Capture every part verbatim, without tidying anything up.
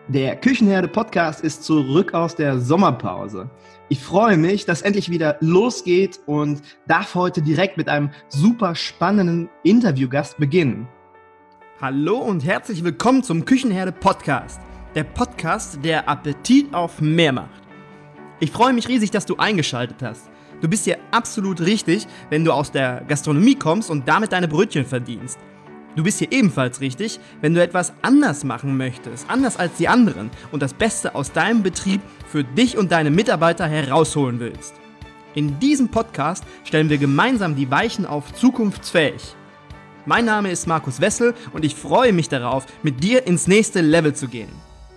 Der Küchenherde-Podcast ist zurück aus der Sommerpause. Ich freue mich, dass endlich wieder losgeht und darf heute direkt mit einem super spannenden Interviewgast beginnen. Hallo und herzlich willkommen zum Küchenherde-Podcast, der Podcast, der Appetit auf mehr macht. Ich freue mich riesig, dass du eingeschaltet hast. Du bist hier absolut richtig, wenn du aus der Gastronomie kommst und damit deine Brötchen verdienst. Du bist hier ebenfalls richtig, wenn du etwas anders machen möchtest, anders als die anderen und das Beste aus deinem Betrieb für dich und deine Mitarbeiter herausholen willst. In diesem Podcast stellen wir gemeinsam die Weichen auf zukunftsfähig. Mein Name ist Markus Wessel und ich freue mich darauf, mit dir ins nächste Level zu gehen.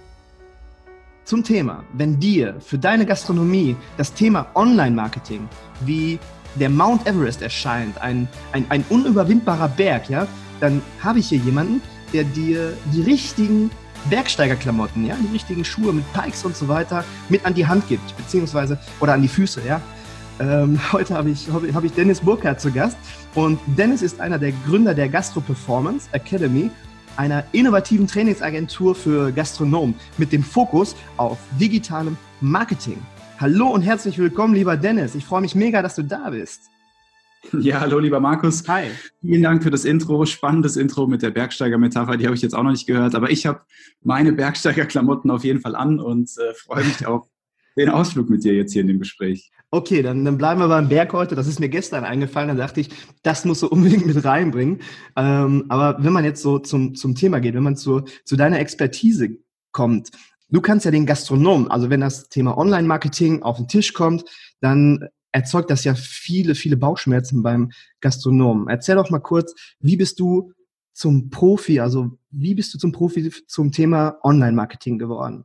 Zum Thema, wenn dir für deine Gastronomie das Thema Online-Marketing wie der Mount Everest erscheint, ein, ein, ein unüberwindbarer Berg, ja, dann habe ich hier jemanden, der dir die richtigen Bergsteigerklamotten, ja, die richtigen Schuhe mit Pikes und so weiter mit an die Hand gibt, beziehungsweise, oder an die Füße, ja. Ähm, heute habe ich, hab ich Dennis Burkhardt zu Gast und Dennis ist einer der Gründer der Gastro Performance Academy, einer innovativen Trainingsagentur für Gastronomen mit dem Fokus auf digitalem Marketing. Hallo und herzlich willkommen, lieber Dennis. Ich freue mich mega, dass du da bist. Ja, hallo lieber Markus. Hi. Vielen Dank für das Intro, spannendes Intro mit der Bergsteiger-Metapher, die habe ich jetzt auch noch nicht gehört, aber ich habe meine Bergsteiger-Klamotten auf jeden Fall an und äh, freue mich auf den Ausflug mit dir jetzt hier in dem Gespräch. Okay, dann, dann bleiben wir beim Berg heute. Das ist mir gestern eingefallen, da dachte ich, das musst du unbedingt mit reinbringen. Ähm, aber wenn man jetzt so zum, zum Thema geht, wenn man zu, zu deiner Expertise kommt, du kannst ja den Gastronomen, also wenn das Thema Online-Marketing auf den Tisch kommt, dann erzeugt das ja viele, viele Bauchschmerzen beim Gastronomen. Erzähl doch mal kurz, wie bist du zum Profi, also wie bist du zum Profi zum Thema Online-Marketing geworden?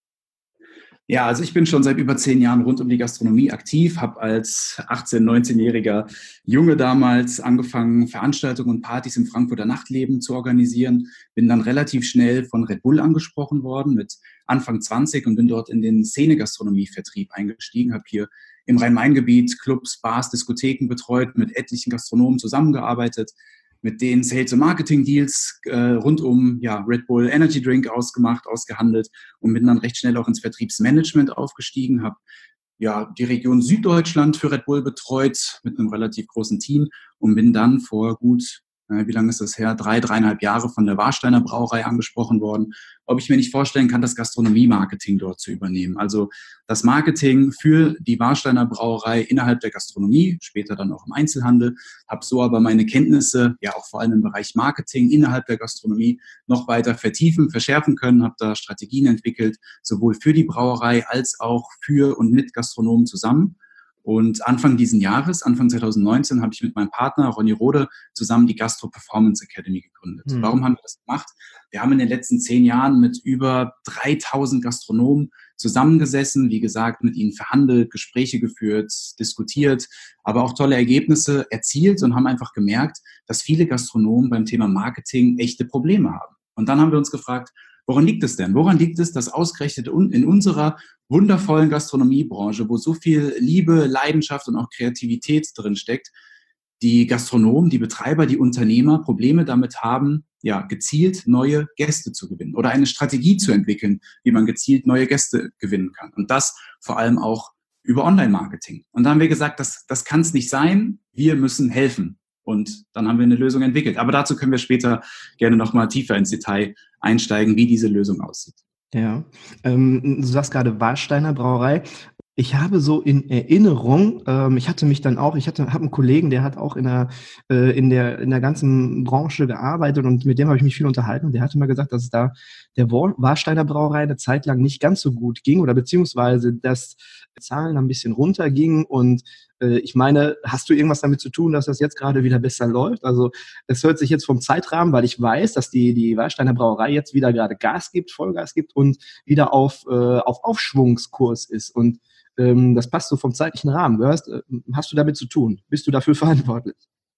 Ja, also ich bin schon seit über zehn Jahren rund um die Gastronomie aktiv, habe als achtzehn-, neunzehnjähriger Junge damals angefangen, Veranstaltungen und Partys im Frankfurter Nachtleben zu organisieren, bin dann relativ schnell von Red Bull angesprochen worden mit Anfang zwanzig und bin dort in den Szene-Gastronomie-Vertrieb eingestiegen, habe hier im Rhein-Main-Gebiet Clubs, Bars, Diskotheken betreut, mit etlichen Gastronomen zusammengearbeitet, mit denen Sales- und Marketing-Deals äh, rund um ja, Red Bull Energy Drink ausgemacht, ausgehandelt und bin dann recht schnell auch ins Vertriebsmanagement aufgestiegen, habe ja die Region Süddeutschland für Red Bull betreut mit einem relativ großen Team und bin dann vor gut, äh, wie lange ist das her, drei, dreieinhalb Jahre von der Warsteiner Brauerei angesprochen worden, ob ich mir nicht vorstellen kann, das Gastronomie-Marketing dort zu übernehmen. Also das Marketing für die Warsteiner Brauerei innerhalb der Gastronomie, später dann auch im Einzelhandel, habe so aber meine Kenntnisse, ja auch vor allem im Bereich Marketing innerhalb der Gastronomie, noch weiter vertiefen, verschärfen können, habe da Strategien entwickelt, sowohl für die Brauerei als auch für und mit Gastronomen zusammen. Und Anfang diesen Jahres, Anfang zwanzig neunzehn, habe ich mit meinem Partner Ronny Rode zusammen die Gastro Performance Academy gegründet. Hm. Warum haben wir das gemacht? Wir haben in den letzten zehn Jahren mit über dreitausend Gastronomen zusammengesessen, wie gesagt, mit ihnen verhandelt, Gespräche geführt, diskutiert, aber auch tolle Ergebnisse erzielt und haben einfach gemerkt, dass viele Gastronomen beim Thema Marketing echte Probleme haben. Und dann haben wir uns gefragt, woran liegt es denn? Woran liegt es, dass ausgerechnet in unserer wundervollen Gastronomiebranche, wo so viel Liebe, Leidenschaft und auch Kreativität drin steckt, die Gastronomen, die Betreiber, die Unternehmer Probleme damit haben, ja, gezielt neue Gäste zu gewinnen oder eine Strategie zu entwickeln, wie man gezielt neue Gäste gewinnen kann. Und das vor allem auch über Online-Marketing. Und da haben wir gesagt, das, das kann es nicht sein. Wir müssen helfen. Und dann haben wir eine Lösung entwickelt. Aber dazu können wir später gerne nochmal tiefer ins Detail einsteigen, wie diese Lösung aussieht. Ja, ähm, du sagst gerade Warsteiner Brauerei. Ich habe so in Erinnerung, ähm, ich hatte mich dann auch, ich hatte, habe einen Kollegen, der hat auch in der, äh, in der, in der ganzen Branche gearbeitet und mit dem habe ich mich viel unterhalten und der hatte mal gesagt, dass es da der Warsteiner Brauerei eine Zeit lang nicht ganz so gut ging oder beziehungsweise, dass Zahlen ein bisschen runtergingen und äh, ich meine, hast du irgendwas damit zu tun, dass das jetzt gerade wieder besser läuft? Also es hört sich jetzt vom Zeitrahmen, weil ich weiß, dass die, die Warsteiner Brauerei jetzt wieder gerade Gas gibt, Vollgas gibt und wieder auf, äh, auf Aufschwungskurs ist und das passt so vom zeitlichen Rahmen. Du hast, hast du damit zu tun? Bist du dafür verantwortlich?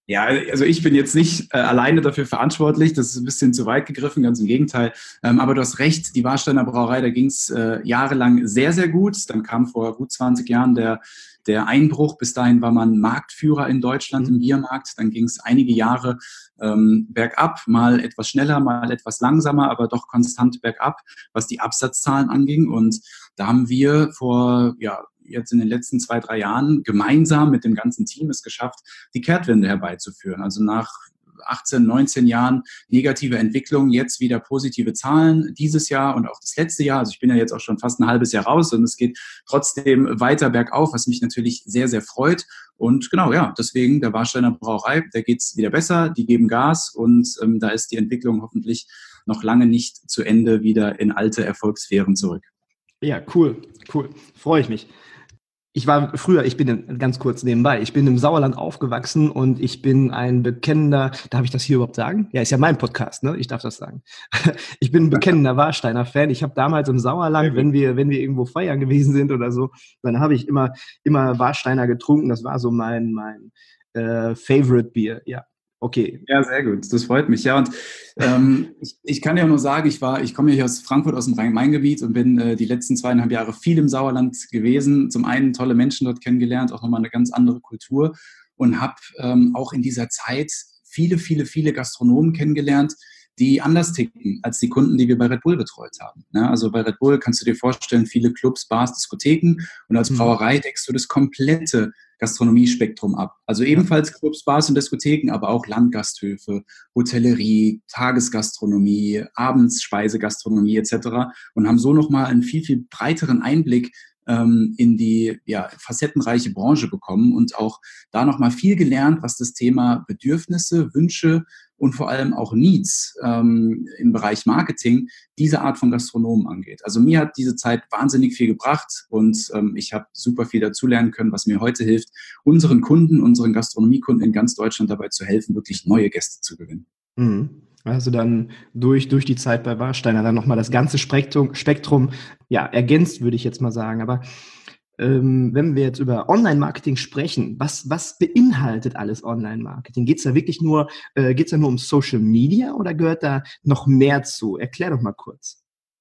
Ja, also ich bin jetzt nicht äh, alleine dafür verantwortlich, das ist ein bisschen zu weit gegriffen, ganz im Gegenteil. Ähm, aber du hast recht, die Warsteiner Brauerei, da ging es äh, jahrelang sehr, sehr gut. Dann kam vor gut zwanzig Jahren der, der Einbruch. Bis dahin war man Marktführer in Deutschland Mhm. im Biermarkt. Dann ging es einige Jahre ähm, bergab, mal etwas schneller, mal etwas langsamer, aber doch konstant bergab, was die Absatzzahlen anging. Und da haben wir vor, ja, jetzt in den letzten zwei, drei Jahren gemeinsam mit dem ganzen Team es geschafft, die Kehrtwende herbeizuführen. Also nach achtzehn, neunzehn Jahren negative Entwicklung, jetzt wieder positive Zahlen dieses Jahr und auch das letzte Jahr. Also ich bin ja jetzt auch schon fast ein halbes Jahr raus und es geht trotzdem weiter bergauf, was mich natürlich sehr, sehr freut. Und genau, ja, deswegen der Warsteiner Brauerei, da geht's wieder besser, die geben Gas und ähm, da ist die Entwicklung hoffentlich noch lange nicht zu Ende wieder in alte Erfolgssphären zurück. Ja, cool, cool. Freue ich mich. Ich war früher, ich bin in, ganz kurz nebenbei, ich bin im Sauerland aufgewachsen und ich bin ein bekennender, darf ich das hier überhaupt sagen? Ja, ist ja mein Podcast, ne? Ich darf das sagen. Ich bin ein bekennender Warsteiner Fan. Ich habe damals im Sauerland, wenn wir, wenn wir irgendwo feiern gewesen sind oder so, dann habe ich immer, immer Warsteiner getrunken. Das war so mein, mein äh, Favorite Bier. Ja, okay. Ja, sehr gut. Das freut mich. Ja, und ähm, ich, ich kann ja nur sagen, ich war, ich komme ja hier aus Frankfurt, aus dem Rhein-Main-Gebiet und bin äh, die letzten zweieinhalb Jahre viel im Sauerland gewesen. Zum einen tolle Menschen dort kennengelernt, auch nochmal eine ganz andere Kultur und habe ähm, auch in dieser Zeit viele, viele, viele Gastronomen kennengelernt, die anders ticken als die Kunden, die wir bei Red Bull betreut haben. Ja, also bei Red Bull kannst du dir vorstellen, viele Clubs, Bars, Diskotheken und als Brauerei deckst du das komplette Gastronomiespektrum ab. Also ebenfalls Clubs, Bars und Diskotheken, aber auch Landgasthöfe, Hotellerie, Tagesgastronomie, Abendspeisegastronomie et cetera und haben so nochmal einen viel, viel breiteren Einblick ähm, in die ja, facettenreiche Branche bekommen und auch da nochmal viel gelernt, was das Thema Bedürfnisse, Wünsche und vor allem auch Needs ähm, im Bereich Marketing diese Art von Gastronomen angeht. Also mir hat diese Zeit wahnsinnig viel gebracht und ähm, ich habe super viel dazulernen können, was mir heute hilft, unseren Kunden, unseren Gastronomiekunden in ganz Deutschland dabei zu helfen, wirklich neue Gäste zu gewinnen. Mhm. Also dann durch, durch die Zeit bei Warsteiner dann nochmal das ganze Spektrum, Spektrum ja, ergänzt, würde ich jetzt mal sagen. Aber ähm, wenn wir jetzt über Online-Marketing sprechen, was, was beinhaltet alles Online-Marketing? Geht es da wirklich nur, äh, geht's da nur um Social Media oder gehört da noch mehr zu? Erklär doch mal kurz.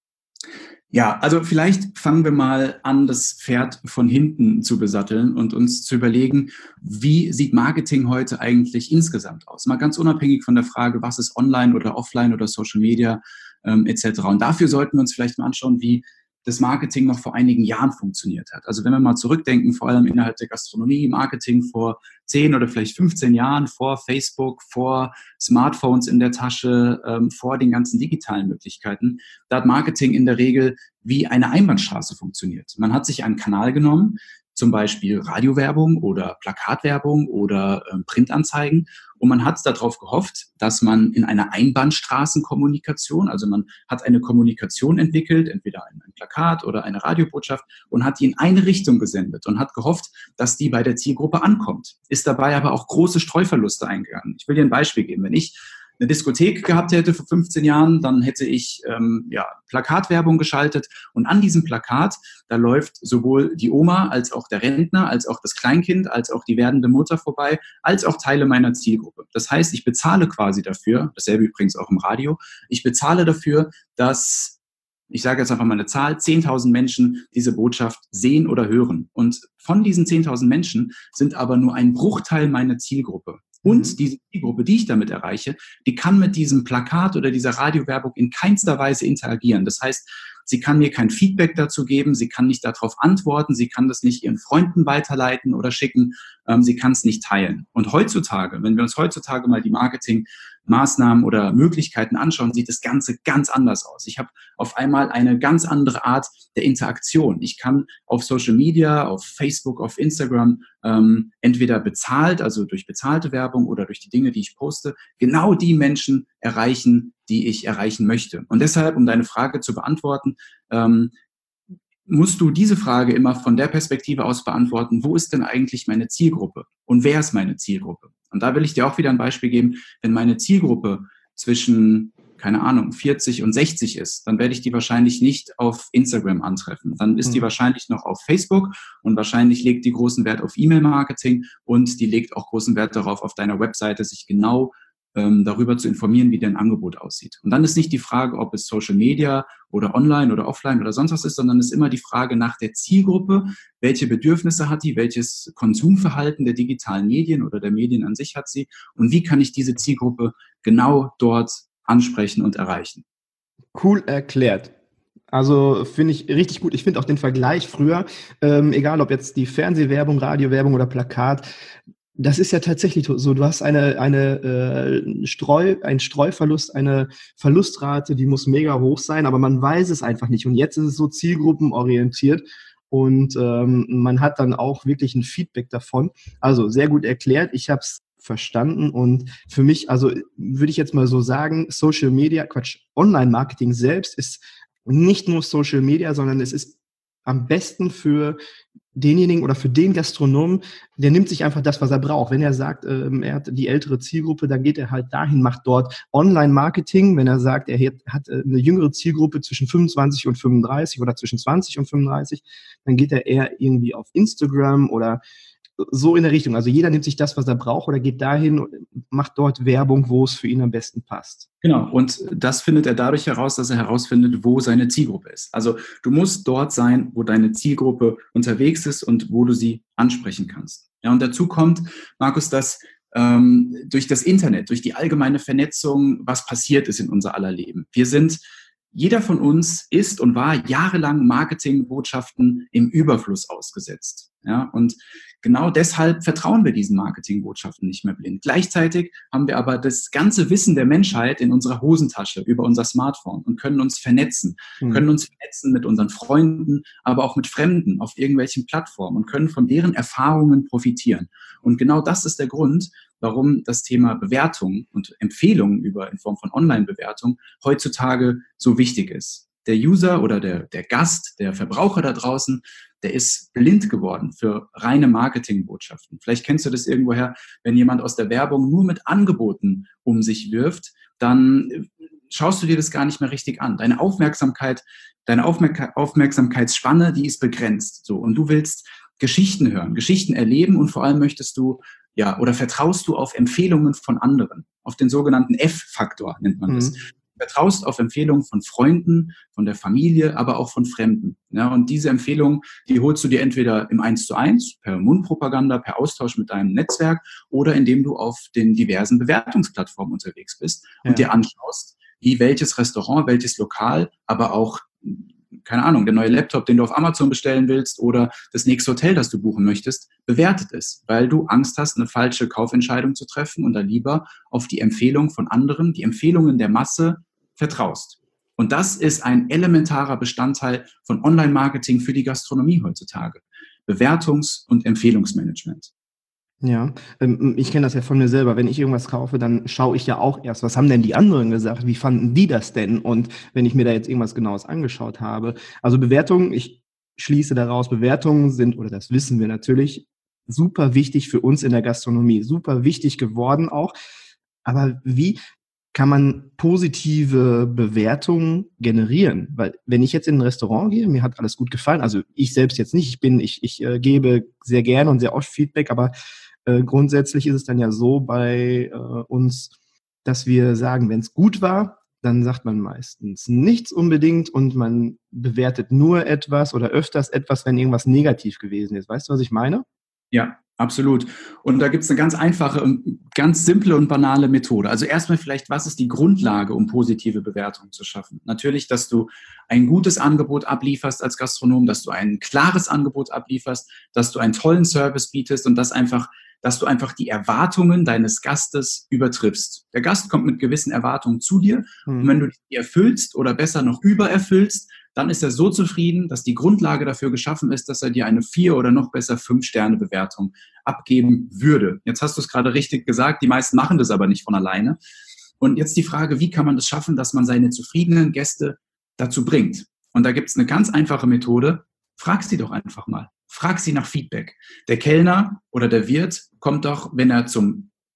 Ja, also vielleicht fangen wir mal an, das Pferd von hinten zu besatteln und uns zu überlegen, wie sieht Marketing heute eigentlich insgesamt aus? Mal ganz unabhängig von der Frage, was ist online oder offline oder Social Media ähm, et cetera. Und dafür sollten wir uns vielleicht mal anschauen, wie das Marketing noch vor einigen Jahren funktioniert hat. Also wenn wir mal zurückdenken, vor allem innerhalb der Gastronomie, Marketing vor zehn oder vielleicht fünfzehn Jahren, vor Facebook, vor Smartphones in der Tasche, ähm, vor den ganzen digitalen Möglichkeiten, da hat Marketing in der Regel wie eine Einbahnstraße funktioniert. Man hat sich einen Kanal genommen, zum Beispiel Radiowerbung oder Plakatwerbung oder ähm, Printanzeigen. Und man hat darauf gehofft, dass man in einer Einbahnstraßenkommunikation, also man hat eine Kommunikation entwickelt, entweder ein, ein Plakat oder eine Radiobotschaft und hat die in eine Richtung gesendet und hat gehofft, dass die bei der Zielgruppe ankommt. Ist dabei aber auch große Streuverluste eingegangen. Ich will dir ein Beispiel geben. Wenn ich eine Diskothek gehabt hätte vor fünfzehn Jahren, dann hätte ich ähm, ja, Plakatwerbung geschaltet und an diesem Plakat, da läuft sowohl die Oma als auch der Rentner, als auch das Kleinkind, als auch die werdende Mutter vorbei, als auch Teile meiner Zielgruppe. Das heißt, ich bezahle quasi dafür, dasselbe übrigens auch im Radio, ich bezahle dafür, dass, ich sage jetzt einfach mal eine Zahl, zehntausend Menschen diese Botschaft sehen oder hören. Und von diesen zehntausend Menschen sind aber nur ein Bruchteil meiner Zielgruppe. Und diese Zielgruppe, die ich damit erreiche, die kann mit diesem Plakat oder dieser Radiowerbung in keinster Weise interagieren. Das heißt, sie kann mir kein Feedback dazu geben, sie kann nicht darauf antworten, sie kann das nicht ihren Freunden weiterleiten oder schicken, ähm, sie kann es nicht teilen. Und heutzutage, wenn wir uns heutzutage mal die Marketingmaßnahmen oder Möglichkeiten anschauen, sieht das Ganze ganz anders aus. Ich habe auf einmal eine ganz andere Art der Interaktion. Ich kann auf Social Media, auf Facebook, auf Instagram ähm, entweder bezahlt, also durch bezahlte Werbung oder durch die Dinge, die ich poste, genau die Menschen erreichen, die ich erreichen möchte. Und deshalb, um deine Frage zu beantworten, ähm, musst du diese Frage immer von der Perspektive aus beantworten, wo ist denn eigentlich meine Zielgruppe und wer ist meine Zielgruppe? Und da will ich dir auch wieder ein Beispiel geben, wenn meine Zielgruppe zwischen keine Ahnung, vierzig und sechzig ist, dann werde ich die wahrscheinlich nicht auf Instagram antreffen. Dann ist die wahrscheinlich noch auf Facebook und wahrscheinlich legt die großen Wert auf E-Mail-Marketing und die legt auch großen Wert darauf, auf deiner Webseite sich genau ähm, darüber zu informieren, wie dein Angebot aussieht. Und dann ist nicht die Frage, ob es Social Media oder online oder offline oder sonst was ist, sondern ist immer die Frage nach der Zielgruppe, welche Bedürfnisse hat die, welches Konsumverhalten der digitalen Medien oder der Medien an sich hat sie und wie kann ich diese Zielgruppe genau dort ansprechen und erreichen. Cool erklärt. Also finde ich richtig gut. Ich finde auch den Vergleich früher, ähm, egal ob jetzt die Fernsehwerbung, Radiowerbung oder Plakat, das ist ja tatsächlich so, du hast eine, eine äh, Streu, einen Streuverlust, eine Verlustrate, die muss mega hoch sein, aber man weiß es einfach nicht. Und jetzt ist es so zielgruppenorientiert und ähm, man hat dann auch wirklich ein Feedback davon. Also sehr gut erklärt. Ich habe es verstanden und für mich, also würde ich jetzt mal so sagen, Social Media, Quatsch, Online-Marketing selbst ist nicht nur Social Media, sondern es ist am besten für denjenigen oder für den Gastronomen, der nimmt sich einfach das, was er braucht. Wenn er sagt, ähm, er hat die ältere Zielgruppe, dann geht er halt dahin, macht dort Online-Marketing. Wenn er sagt, er hat eine jüngere Zielgruppe zwischen fünfundzwanzig und fünfunddreißig oder zwischen zwanzig und fünfunddreißig, dann geht er eher irgendwie auf Instagram oder so in der Richtung. Also jeder nimmt sich das, was er braucht oder geht dahin und macht dort Werbung, wo es für ihn am besten passt. Genau, und das findet er dadurch heraus, dass er herausfindet, wo seine Zielgruppe ist. Also du musst dort sein, wo deine Zielgruppe unterwegs ist und wo du sie ansprechen kannst. Ja, und dazu kommt, Markus, dass ähm, durch das Internet, durch die allgemeine Vernetzung, was passiert ist in unser aller Leben. Wir sind Jeder von uns ist und war jahrelang Marketingbotschaften im Überfluss ausgesetzt. Ja, und genau deshalb vertrauen wir diesen Marketingbotschaften nicht mehr blind. Gleichzeitig haben wir aber das ganze Wissen der Menschheit in unserer Hosentasche über unser Smartphone und können uns vernetzen, mhm. können uns vernetzen mit unseren Freunden, aber auch mit Fremden auf irgendwelchen Plattformen und können von deren Erfahrungen profitieren. Und genau das ist der Grund, warum das Thema Bewertung und Empfehlungen über in Form von Online-Bewertung heutzutage so wichtig ist. Der User oder der, der Gast, der Verbraucher da draußen, der ist blind geworden für reine Marketingbotschaften. Vielleicht kennst du das irgendwoher, wenn jemand aus der Werbung nur mit Angeboten um sich wirft, dann schaust du dir das gar nicht mehr richtig an. Deine Aufmerksamkeit, deine Aufmerk- Aufmerksamkeitsspanne, die ist begrenzt. So, und du willst Geschichten hören, Geschichten erleben und vor allem möchtest du ja, oder vertraust du auf Empfehlungen von anderen, auf den sogenannten F-Faktor nennt man das. Mhm. Du vertraust auf Empfehlungen von Freunden, von der Familie, aber auch von Fremden. Ja, und diese Empfehlungen, die holst du dir entweder im Eins zu eins, per Mundpropaganda, per Austausch mit deinem Netzwerk oder indem du auf den diversen Bewertungsplattformen unterwegs bist und ja. dir anschaust, wie welches Restaurant, welches Lokal, aber auch keine Ahnung, der neue Laptop, den du auf Amazon bestellen willst oder das nächste Hotel, das du buchen möchtest, bewertet ist, weil du Angst hast, eine falsche Kaufentscheidung zu treffen und da lieber auf die Empfehlung von anderen, die Empfehlungen der Masse vertraust. Und das ist ein elementarer Bestandteil von Online-Marketing für die Gastronomie heutzutage. Bewertungs- und Empfehlungsmanagement. Ja, ich kenne das ja von mir selber. Wenn ich irgendwas kaufe, dann schaue ich ja auch erst, was haben denn die anderen gesagt? Wie fanden die das denn? Und wenn ich mir da jetzt irgendwas Genaues angeschaut habe, also Bewertungen, ich schließe daraus, Bewertungen sind, oder das wissen wir natürlich, super wichtig für uns in der Gastronomie, super wichtig geworden auch. Aber wie kann man positive Bewertungen generieren? Weil wenn ich jetzt in ein Restaurant gehe, mir hat alles gut gefallen, also ich selbst jetzt nicht, ich bin, ich, ich äh, gebe sehr gerne und sehr oft Feedback, aber äh, grundsätzlich ist es dann ja so bei äh, uns, dass wir sagen, wenn es gut war, dann sagt man meistens nichts unbedingt und man bewertet nur etwas oder öfters etwas, wenn irgendwas negativ gewesen ist. Weißt du, was ich meine? Ja, absolut. Und da gibt es eine ganz einfache und ganz simple und banale Methode. Also erstmal vielleicht, was ist die Grundlage, um positive Bewertungen zu schaffen? Natürlich, dass du ein gutes Angebot ablieferst als Gastronom, dass du ein klares Angebot ablieferst, dass du einen tollen Service bietest und dass einfach, dass du einfach die Erwartungen deines Gastes übertriffst. Der Gast kommt mit gewissen Erwartungen zu dir mhm. und wenn du die erfüllst oder besser noch übererfüllst, dann ist er so zufrieden, dass die Grundlage dafür geschaffen ist, dass er dir eine vier oder noch besser fünf Sterne Bewertung abgeben würde. Jetzt hast du es gerade richtig gesagt, die meisten machen das aber nicht von alleine. Und jetzt die Frage, wie kann man das schaffen, dass man seine zufriedenen Gäste dazu bringt? Und da gibt es eine ganz einfache Methode. Frag sie doch einfach mal. Frag sie nach Feedback. Der Kellner oder der Wirt kommt doch, wenn er zum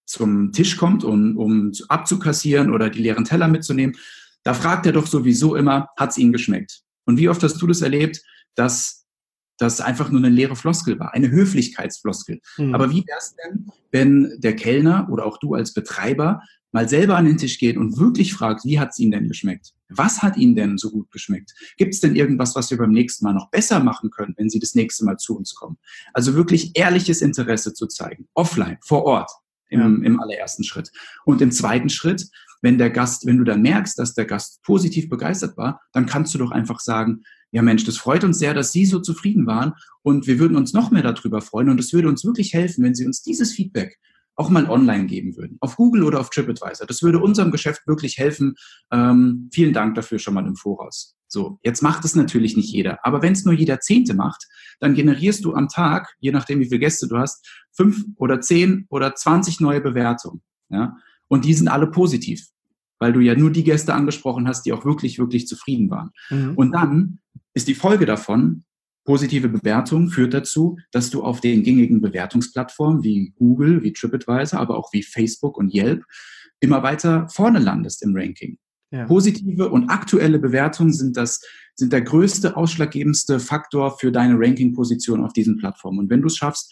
zum Tisch kommt, um, um abzukassieren oder die leeren Teller mitzunehmen, da fragt er doch sowieso immer, hat es Ihnen geschmeckt? Und wie oft hast du das erlebt, dass das einfach nur eine leere Floskel war, eine Höflichkeitsfloskel. Mhm. Aber wie wäre es denn, wenn der Kellner oder auch du als Betreiber mal selber an den Tisch geht und wirklich fragt, wie hat es Ihnen denn geschmeckt? Was hat Ihnen denn so gut geschmeckt? Gibt es denn irgendwas, was wir beim nächsten Mal noch besser machen können, wenn Sie das nächste Mal zu uns kommen? Also wirklich ehrliches Interesse zu zeigen, offline, vor Ort, im, ja. im allerersten Schritt. Und im zweiten Schritt, wenn der Gast, wenn du dann merkst, dass der Gast positiv begeistert war, dann kannst du doch einfach sagen, ja Mensch, das freut uns sehr, dass Sie so zufrieden waren und wir würden uns noch mehr darüber freuen und es würde uns wirklich helfen, wenn Sie uns dieses Feedback auch mal online geben würden, auf Google oder auf TripAdvisor. Das würde unserem Geschäft wirklich helfen. Ähm, vielen Dank dafür schon mal im Voraus. So, jetzt macht es natürlich nicht jeder, aber wenn es nur jeder Zehnte macht, dann generierst du am Tag, je nachdem wie viele Gäste du hast, fünf oder zehn oder zwanzig neue Bewertungen. Ja? Und die sind alle positiv, weil du ja nur die Gäste angesprochen hast, die auch wirklich, wirklich zufrieden waren. Mhm. Und dann ist die Folge davon, positive Bewertung führt dazu, dass du auf den gängigen Bewertungsplattformen wie Google, wie TripAdvisor, aber auch wie Facebook und Yelp immer weiter vorne landest im Ranking. Ja. Positive und aktuelle Bewertungen sind das, sind der größte, ausschlaggebendste Faktor für deine Ranking-Position auf diesen Plattformen. Und wenn du es schaffst,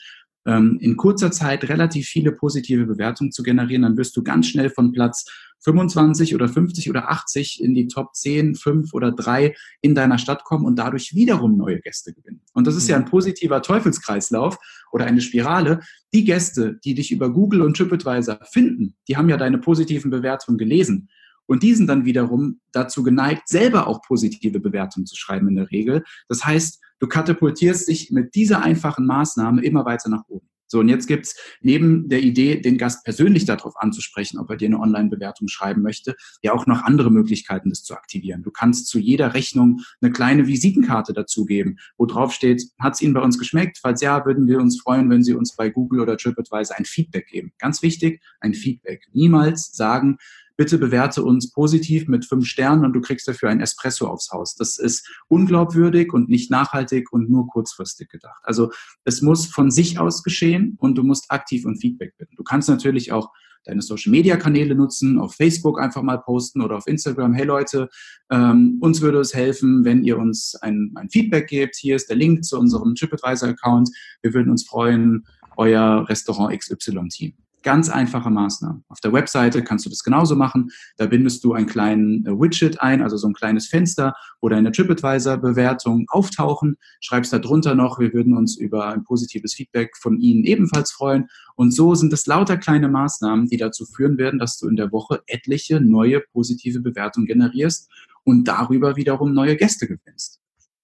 in kurzer Zeit relativ viele positive Bewertungen zu generieren, dann wirst du ganz schnell von Platz fünfundzwanzig oder fünfzig oder achtzig in die Top zehn, fünf oder drei in deiner Stadt kommen und dadurch wiederum neue Gäste gewinnen. Und das ist ja ein positiver Teufelskreislauf oder eine Spirale. Die Gäste, die dich über Google und TripAdvisor finden, die haben ja deine positiven Bewertungen gelesen. Und die sind dann wiederum dazu geneigt, selber auch positive Bewertungen zu schreiben in der Regel. Das heißt, du katapultierst dich mit dieser einfachen Maßnahme immer weiter nach oben. So, und jetzt gibt's neben der Idee, den Gast persönlich darauf anzusprechen, ob er dir eine Online-Bewertung schreiben möchte, ja auch noch andere Möglichkeiten, das zu aktivieren. Du kannst zu jeder Rechnung eine kleine Visitenkarte dazugeben, wo drauf steht, hat's Ihnen bei uns geschmeckt? Falls ja, würden wir uns freuen, wenn Sie uns bei Google oder TripAdvisor ein Feedback geben. Ganz wichtig, ein Feedback. Niemals sagen, bitte bewerte uns positiv mit fünf Sternen und du kriegst dafür ein Espresso aufs Haus. Das ist unglaubwürdig und nicht nachhaltig und nur kurzfristig gedacht. Also es muss von sich aus geschehen und du musst aktiv um Feedback bitten. Du kannst natürlich auch deine Social-Media-Kanäle nutzen, auf Facebook einfach mal posten oder auf Instagram. Hey Leute, ähm, uns würde es helfen, wenn ihr uns ein, ein Feedback gebt. Hier ist der Link zu unserem TripAdvisor-Account. Wir würden uns freuen, euer Restaurant X Y-Team. Ganz einfache Maßnahmen. Auf der Webseite kannst du das genauso machen. Da bindest du einen kleinen Widget ein, also so ein kleines Fenster, wo deine TripAdvisor-Bewertungen auftauchen. Schreibst da drunter noch, wir würden uns über ein positives Feedback von Ihnen ebenfalls freuen. Und so sind es lauter kleine Maßnahmen, die dazu führen werden, dass du in der Woche etliche neue positive Bewertungen generierst und darüber wiederum neue Gäste gewinnst.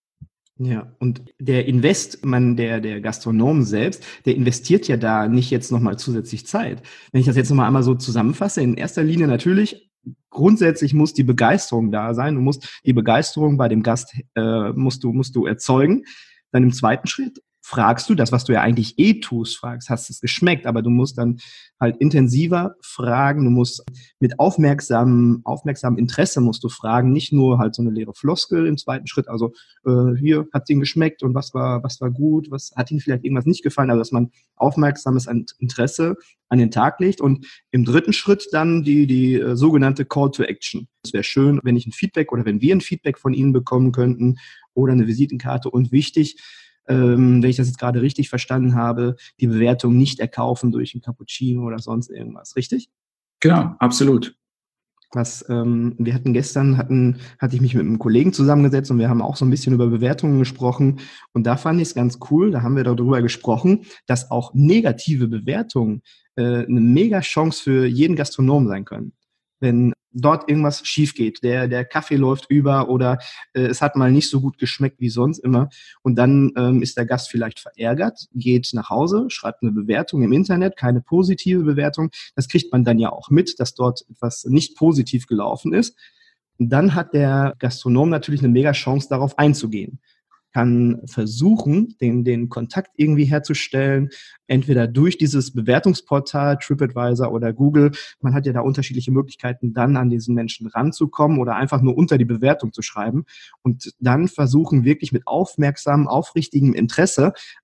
Ja, und der Invest, man, der, der Gastronom selbst, der investiert ja da nicht jetzt nochmal zusätzlich Zeit. Wenn ich das jetzt nochmal einmal so zusammenfasse, in erster Linie natürlich, grundsätzlich muss die Begeisterung da sein. Du musst die Begeisterung bei dem Gast, äh, musst du, musst du erzeugen. Dann im zweiten Schritt fragst du das, was du ja eigentlich eh tust, fragst, hast es geschmeckt, aber du musst dann halt intensiver fragen, du musst mit aufmerksamem, aufmerksamem Interesse musst du fragen, nicht nur halt so eine leere Floskel im zweiten Schritt, also äh, hier hat es Ihnen geschmeckt und was war, was war gut, was hat Ihnen vielleicht irgendwas nicht gefallen, also dass man aufmerksames Interesse an den Tag legt und im dritten Schritt dann die, die äh, sogenannte Call to Action. Es wäre schön, wenn ich ein Feedback oder wenn wir ein Feedback von Ihnen bekommen könnten oder eine Visitenkarte und wichtig, Ähm, wenn ich das jetzt gerade richtig verstanden habe, die Bewertung nicht erkaufen durch ein Cappuccino oder sonst irgendwas, richtig? Genau, absolut. Was, ähm, wir hatten gestern, hatten, hatte ich mich mit einem Kollegen zusammengesetzt und wir haben auch so ein bisschen über Bewertungen gesprochen und da fand ich es ganz cool, da haben wir darüber gesprochen, dass auch negative Bewertungen äh, eine mega Chance für jeden Gastronomen sein können. Wenn dort irgendwas schief geht, der, der Kaffee läuft über oder äh, es hat mal nicht so gut geschmeckt wie sonst immer und dann ähm, ist der Gast vielleicht verärgert, geht nach Hause, schreibt eine Bewertung im Internet, keine positive Bewertung, das kriegt man dann ja auch mit, dass dort etwas nicht positiv gelaufen ist und dann hat der Gastronom natürlich eine mega Chance, darauf einzugehen. Kann versuchen, den, den Kontakt irgendwie herzustellen, entweder durch dieses Bewertungsportal TripAdvisor oder Google. Man hat ja da unterschiedliche Möglichkeiten, dann an diesen Menschen ranzukommen oder einfach nur unter die Bewertung zu schreiben und dann versuchen, wirklich mit aufmerksamem, aufrichtigem Interesse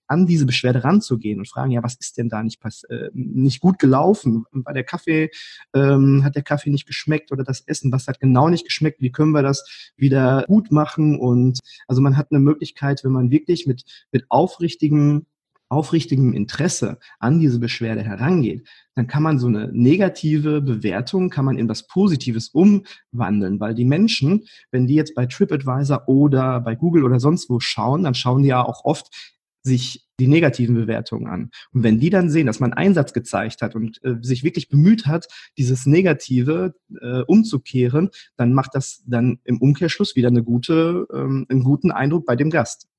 an diese Beschwerde ranzugehen und fragen, ja, was ist denn da nicht, pass äh, nicht gut gelaufen? War der Kaffee, ähm, hat der Kaffee nicht geschmeckt oder das Essen, was hat genau nicht geschmeckt? Wie können wir das wieder gut machen? Und also man hat eine Möglichkeit, wenn man wirklich mit, mit aufrichtigem aufrichtigem Interesse an diese Beschwerde herangeht, dann kann man so eine negative Bewertung, kann man in was Positives umwandeln, weil die Menschen, wenn die jetzt bei TripAdvisor oder bei Google oder sonst wo schauen, dann schauen die ja auch oft sich die negativen Bewertungen an. Und wenn die dann sehen, dass man Einsatz gezeigt hat und äh, sich wirklich bemüht hat, dieses Negative äh, umzukehren, dann macht das dann im Umkehrschluss wieder eine gute, ähm, einen guten Eindruck bei dem Gast.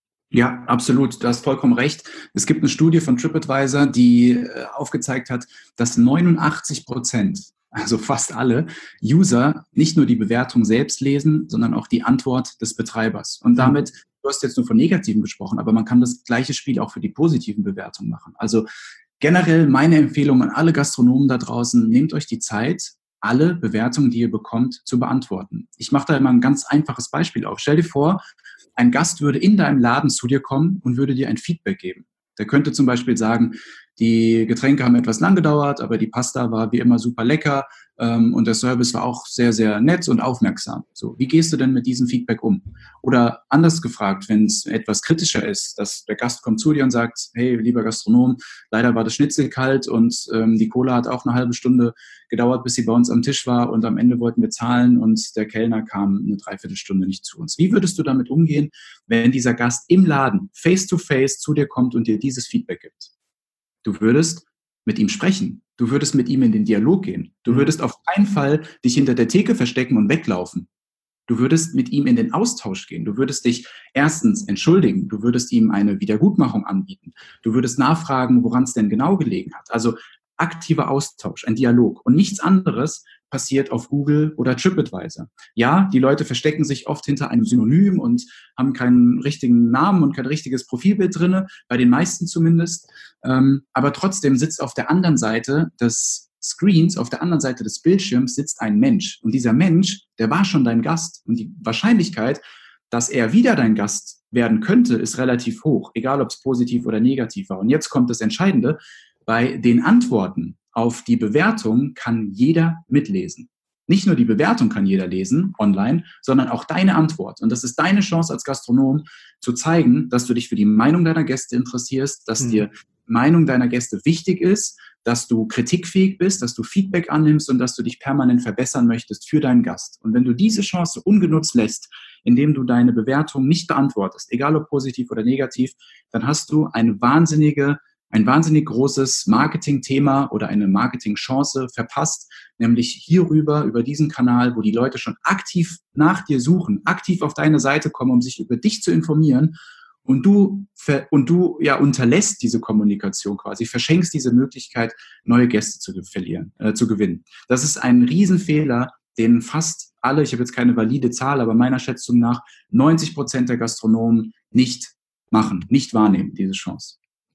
Ja, absolut. Du hast vollkommen recht. Es gibt eine Studie von TripAdvisor, die äh, aufgezeigt hat, dass neunundachtzig Prozent, also fast alle User, nicht nur die Bewertung selbst lesen, sondern auch die Antwort des Betreibers. Und damit, du hast jetzt nur von Negativen gesprochen, aber man kann das gleiche Spiel auch für die positiven Bewertungen machen. Also generell meine Empfehlung an alle Gastronomen da draußen, nehmt euch die Zeit, alle Bewertungen, die ihr bekommt, zu beantworten. Ich mache da immer ein ganz einfaches Beispiel auf. Stell dir vor, ein Gast würde in deinem Laden zu dir kommen und würde dir ein Feedback geben. Der könnte zum Beispiel sagen, die Getränke haben etwas lang gedauert, aber die Pasta war wie immer super lecker ähm, und der Service war auch sehr, sehr nett und aufmerksam. So, wie gehst du denn mit diesem Feedback um? Oder anders gefragt, wenn es etwas kritischer ist, dass der Gast kommt zu dir und sagt, hey, lieber Gastronom, leider war das Schnitzel kalt und ähm, die Cola hat auch eine halbe Stunde gedauert, bis sie bei uns am Tisch war und am Ende wollten wir zahlen und der Kellner kam eine Dreiviertelstunde nicht zu uns. Wie würdest du damit umgehen, wenn dieser Gast im Laden face-to-face zu dir kommt und dir dieses Feedback gibt? Du würdest mit ihm sprechen. Du würdest mit ihm in den Dialog gehen. Du würdest auf keinen Fall dich hinter der Theke verstecken und weglaufen. Du würdest mit ihm in den Austausch gehen. Du würdest dich erstens entschuldigen. Du würdest ihm eine Wiedergutmachung anbieten. Du würdest nachfragen, woran es denn genau gelegen hat. Also aktiver Austausch, ein Dialog. Und nichts anderes passiert auf Google oder TripAdvisor. Ja, die Leute verstecken sich oft hinter einem Synonym und haben keinen richtigen Namen und kein richtiges Profilbild drinne, bei den meisten zumindest. Ähm, aber trotzdem sitzt auf der anderen Seite des Screens, auf der anderen Seite des Bildschirms sitzt ein Mensch. Und dieser Mensch, der war schon dein Gast. Und die Wahrscheinlichkeit, dass er wieder dein Gast werden könnte, ist relativ hoch, egal ob es positiv oder negativ war. Und jetzt kommt das Entscheidende. Bei den Antworten auf die Bewertung kann jeder mitlesen. Nicht nur die Bewertung kann jeder lesen online, sondern auch deine Antwort. Und das ist deine Chance als Gastronom zu zeigen, dass du dich für die Meinung deiner Gäste interessierst, dass mhm. dir die Meinung deiner Gäste wichtig ist, dass du kritikfähig bist, dass du Feedback annimmst und dass du dich permanent verbessern möchtest für deinen Gast. Und wenn du diese Chance ungenutzt lässt, indem du deine Bewertung nicht beantwortest, egal ob positiv oder negativ, dann hast du eine wahnsinnige ein wahnsinnig großes Marketingthema oder eine Marketingchance verpasst, nämlich hierüber, über diesen Kanal, wo die Leute schon aktiv nach dir suchen, aktiv auf deine Seite kommen, um sich über dich zu informieren und du, und du ja unterlässt diese Kommunikation quasi, verschenkst diese Möglichkeit, neue Gäste zu verlieren, äh, zu gewinnen. Das ist ein Riesenfehler, den fast alle, ich habe jetzt keine valide Zahl, aber meiner Schätzung nach neunzig Prozent der Gastronomen nicht machen, nicht wahrnehmen, diese Chance.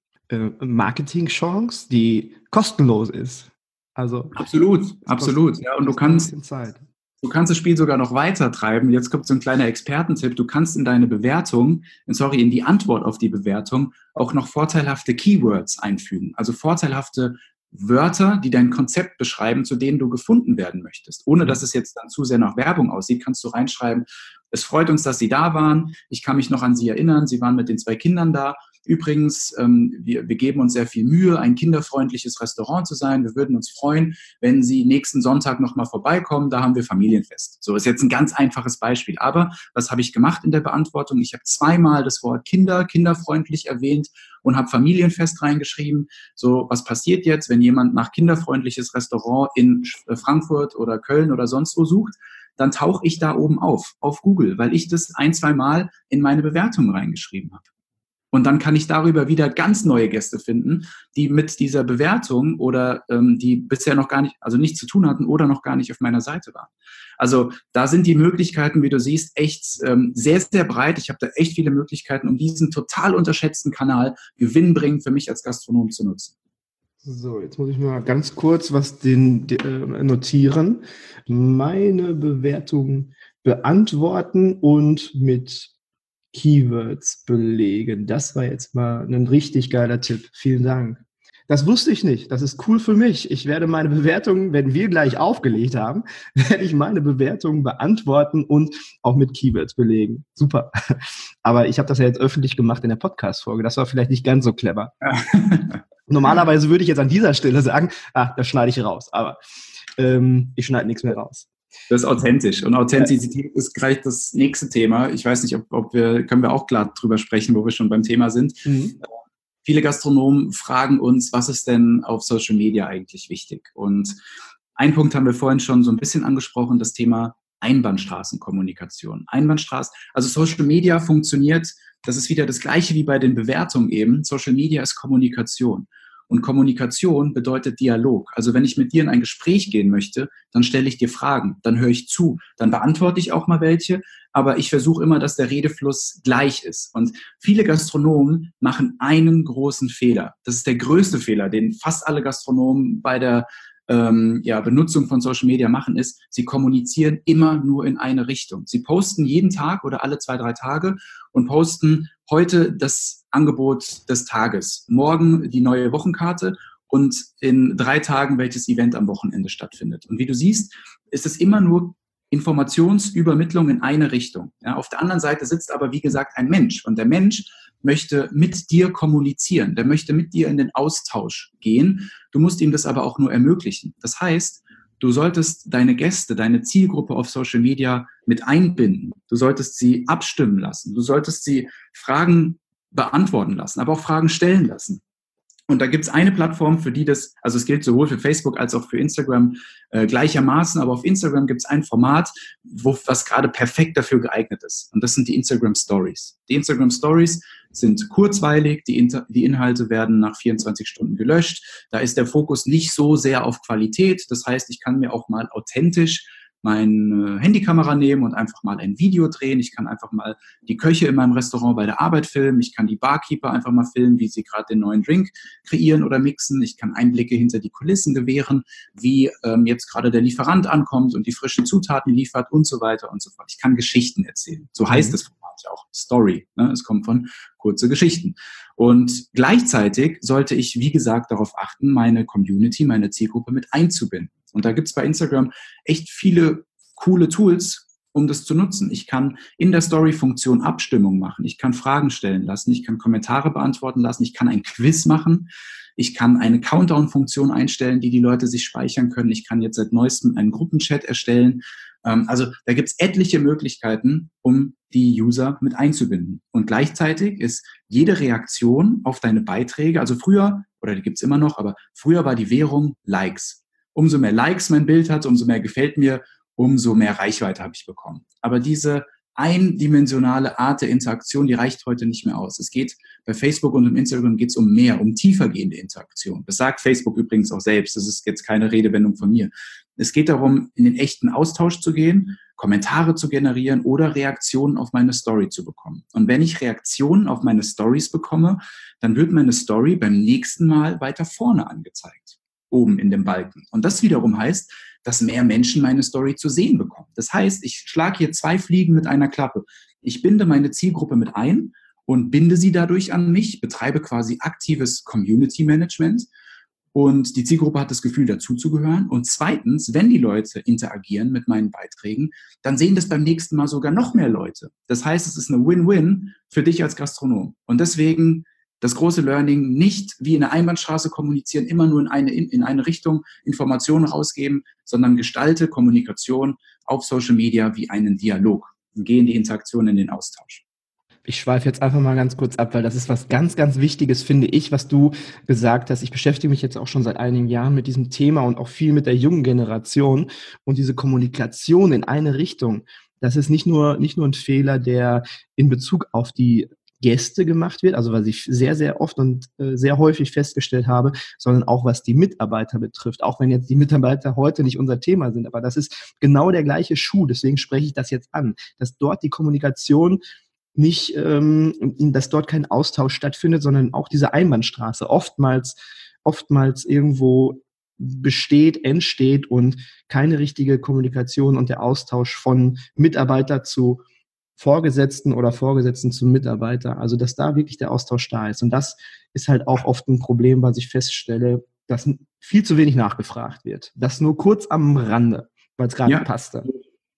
Marketingchance, die kostenlos ist. Also absolut, absolut. Ja, und du kannst, du kannst das Spiel sogar noch weiter treiben. Jetzt kommt so ein kleiner Expertentipp. Du kannst in deine Bewertung, sorry, in die Antwort auf die Bewertung auch noch vorteilhafte Keywords einfügen. Also vorteilhafte Wörter, die dein Konzept beschreiben, zu denen du gefunden werden möchtest. Ohne dass es jetzt dann zu sehr nach Werbung aussieht, kannst du reinschreiben, es freut uns, dass Sie da waren. Ich kann mich noch an Sie erinnern. Sie waren mit den zwei Kindern da. Übrigens, ähm, wir, wir geben uns sehr viel Mühe, ein kinderfreundliches Restaurant zu sein. Wir würden uns freuen, wenn Sie nächsten Sonntag nochmal vorbeikommen. Da haben wir Familienfest. So ist jetzt ein ganz einfaches Beispiel. Aber was habe ich gemacht in der Beantwortung? Ich habe zweimal das Wort Kinder, kinderfreundlich erwähnt und habe Familienfest reingeschrieben. So, was passiert jetzt, wenn jemand nach kinderfreundliches Restaurant in Frankfurt oder Köln oder sonst wo sucht? Dann tauche ich da oben auf, auf Google, weil ich das ein, zwei Mal in meine Bewertung reingeschrieben habe. Und dann kann ich darüber wieder ganz neue Gäste finden, die mit dieser Bewertung oder ähm, die bisher noch gar nicht, also nichts zu tun hatten oder noch gar nicht auf meiner Seite waren. Also da sind die Möglichkeiten, wie du siehst, echt ähm, sehr, sehr breit. Ich habe da echt viele Möglichkeiten, um diesen total unterschätzten Kanal gewinnbringend für mich als Gastronom zu nutzen. So, jetzt muss ich mal ganz kurz was den, den, äh, notieren. Meine Bewertung beantworten und mit Keywords belegen. Das war jetzt mal ein richtig geiler Tipp. Vielen Dank. Das wusste ich nicht. Das ist cool für mich. Ich werde meine Bewertungen, wenn wir gleich aufgelegt haben, werde ich meine Bewertungen beantworten und auch mit Keywords belegen. Super. Aber ich habe das ja jetzt öffentlich gemacht in der Podcast-Folge. Das war vielleicht nicht ganz so clever. Normalerweise würde ich jetzt an dieser Stelle sagen, ah, das schneide ich raus. Aber ähm, ich schneide nichts mehr raus. Das ist authentisch. Und Authentizität ist gleich das nächste Thema. Ich weiß nicht, ob, ob wir, können wir auch klar drüber sprechen, wo wir schon beim Thema sind. Mhm. Viele Gastronomen fragen uns, was ist denn auf Social Media eigentlich wichtig? Und einen Punkt haben wir vorhin schon so ein bisschen angesprochen, das Thema Einbahnstraßenkommunikation. Einbahnstraßen, also Social Media funktioniert, das ist wieder das Gleiche wie bei den Bewertungen eben. Social Media ist Kommunikation. Und Kommunikation bedeutet Dialog. Also wenn ich mit dir in ein Gespräch gehen möchte, dann stelle ich dir Fragen, dann höre ich zu, dann beantworte ich auch mal welche, aber ich versuche immer, dass der Redefluss gleich ist. Und viele Gastronomen machen einen großen Fehler. Das ist der größte Fehler, den fast alle Gastronomen bei der ähm, ja, Benutzung von Social Media machen, ist, sie kommunizieren immer nur in eine Richtung. Sie posten jeden Tag oder alle zwei, drei Tage und posten heute das Angebot des Tages, morgen die neue Wochenkarte und in drei Tagen welches Event am Wochenende stattfindet. Und wie du siehst, ist es immer nur Informationsübermittlung in eine Richtung. Ja, auf der anderen Seite sitzt aber, wie gesagt, ein Mensch. Und der Mensch möchte mit dir kommunizieren. Der möchte mit dir in den Austausch gehen. Du musst ihm das aber auch nur ermöglichen. Das heißt, du solltest deine Gäste, deine Zielgruppe auf Social Media mit einbinden. Du solltest sie abstimmen lassen. Du solltest sie Fragen beantworten lassen, aber auch Fragen stellen lassen. Und da gibt es eine Plattform, für die das, also es gilt sowohl für Facebook als auch für Instagram äh, gleichermaßen, aber auf Instagram gibt es ein Format, wo, was gerade perfekt dafür geeignet ist. Und das sind die Instagram Stories. Die Instagram Stories sind kurzweilig, die, Inter- die Inhalte werden nach vierundzwanzig Stunden gelöscht. Da ist der Fokus nicht so sehr auf Qualität. Das heißt, ich kann mir auch mal authentisch meine Handykamera nehmen und einfach mal ein Video drehen. Ich kann einfach mal die Köche in meinem Restaurant bei der Arbeit filmen. Ich kann die Barkeeper einfach mal filmen, wie sie gerade den neuen Drink kreieren oder mixen. Ich kann Einblicke hinter die Kulissen gewähren, wie ähm, jetzt gerade der Lieferant ankommt und die frischen Zutaten liefert und so weiter und so fort. Ich kann Geschichten erzählen. So heißt das Format ja auch. Story. Ne? Es kommt von kurze Geschichten. Und gleichzeitig sollte ich, wie gesagt, darauf achten, meine Community, meine Zielgruppe mit einzubinden. Und da gibt es bei Instagram echt viele coole Tools, um das zu nutzen. Ich kann in der Story-Funktion Abstimmung machen. Ich kann Fragen stellen lassen. Ich kann Kommentare beantworten lassen. Ich kann ein Quiz machen. Ich kann eine Countdown-Funktion einstellen, die die Leute sich speichern können. Ich kann jetzt seit neuestem einen Gruppenchat erstellen. Also da gibt es etliche Möglichkeiten, um die User mit einzubinden. Und gleichzeitig ist jede Reaktion auf deine Beiträge, also früher, oder die gibt es immer noch, aber früher war die Währung Likes. Umso mehr Likes mein Bild hat, umso mehr gefällt mir, umso mehr Reichweite habe ich bekommen. Aber diese eindimensionale Art der Interaktion, die reicht heute nicht mehr aus. Es geht bei Facebook und im Instagram geht es um mehr, um tiefergehende Interaktion. Das sagt Facebook übrigens auch selbst. Das ist jetzt keine Redewendung von mir. Es geht darum, in den echten Austausch zu gehen, Kommentare zu generieren oder Reaktionen auf meine Story zu bekommen. Und wenn ich Reaktionen auf meine Stories bekomme, dann wird meine Story beim nächsten Mal weiter vorne angezeigt, oben in dem Balken. Und das wiederum heißt, dass mehr Menschen meine Story zu sehen bekommen. Das heißt, ich schlage hier zwei Fliegen mit einer Klappe. Ich binde meine Zielgruppe mit ein und binde sie dadurch an mich, betreibe quasi aktives Community Management und die Zielgruppe hat das Gefühl, dazuzugehören. Und zweitens, wenn die Leute interagieren mit meinen Beiträgen, dann sehen das beim nächsten Mal sogar noch mehr Leute. Das heißt, es ist eine Win-Win für dich als Gastronom. Und deswegen das große Learning, nicht wie in der Einbahnstraße kommunizieren, immer nur in eine, in, in eine Richtung Informationen rausgeben, sondern gestalte Kommunikation auf Social Media wie einen Dialog. Geh in die Interaktion, in den Austausch. Ich schweife jetzt einfach mal ganz kurz ab, weil das ist was ganz, ganz Wichtiges, finde ich, was du gesagt hast. Ich beschäftige mich jetzt auch schon seit einigen Jahren mit diesem Thema und auch viel mit der jungen Generation. Und diese Kommunikation in eine Richtung, das ist nicht nur, nicht nur ein Fehler, der in Bezug auf die Gäste gemacht wird, also was ich sehr, sehr oft und äh, sehr häufig festgestellt habe, sondern auch was die Mitarbeiter betrifft. Auch wenn jetzt die Mitarbeiter heute nicht unser Thema sind, aber das ist genau der gleiche Schuh. Deswegen spreche ich das jetzt an, dass dort die Kommunikation nicht, ähm, dass dort kein Austausch stattfindet, sondern auch diese Einbahnstraße oftmals, oftmals irgendwo besteht, entsteht und keine richtige Kommunikation und der Austausch von Mitarbeiter zu Vorgesetzten oder Vorgesetzten zum Mitarbeiter. Also, dass da wirklich der Austausch da ist. Und das ist halt auch oft ein Problem, was ich feststelle, dass viel zu wenig nachgefragt wird. Das nur kurz am Rande, weil es gerade Ja. passte.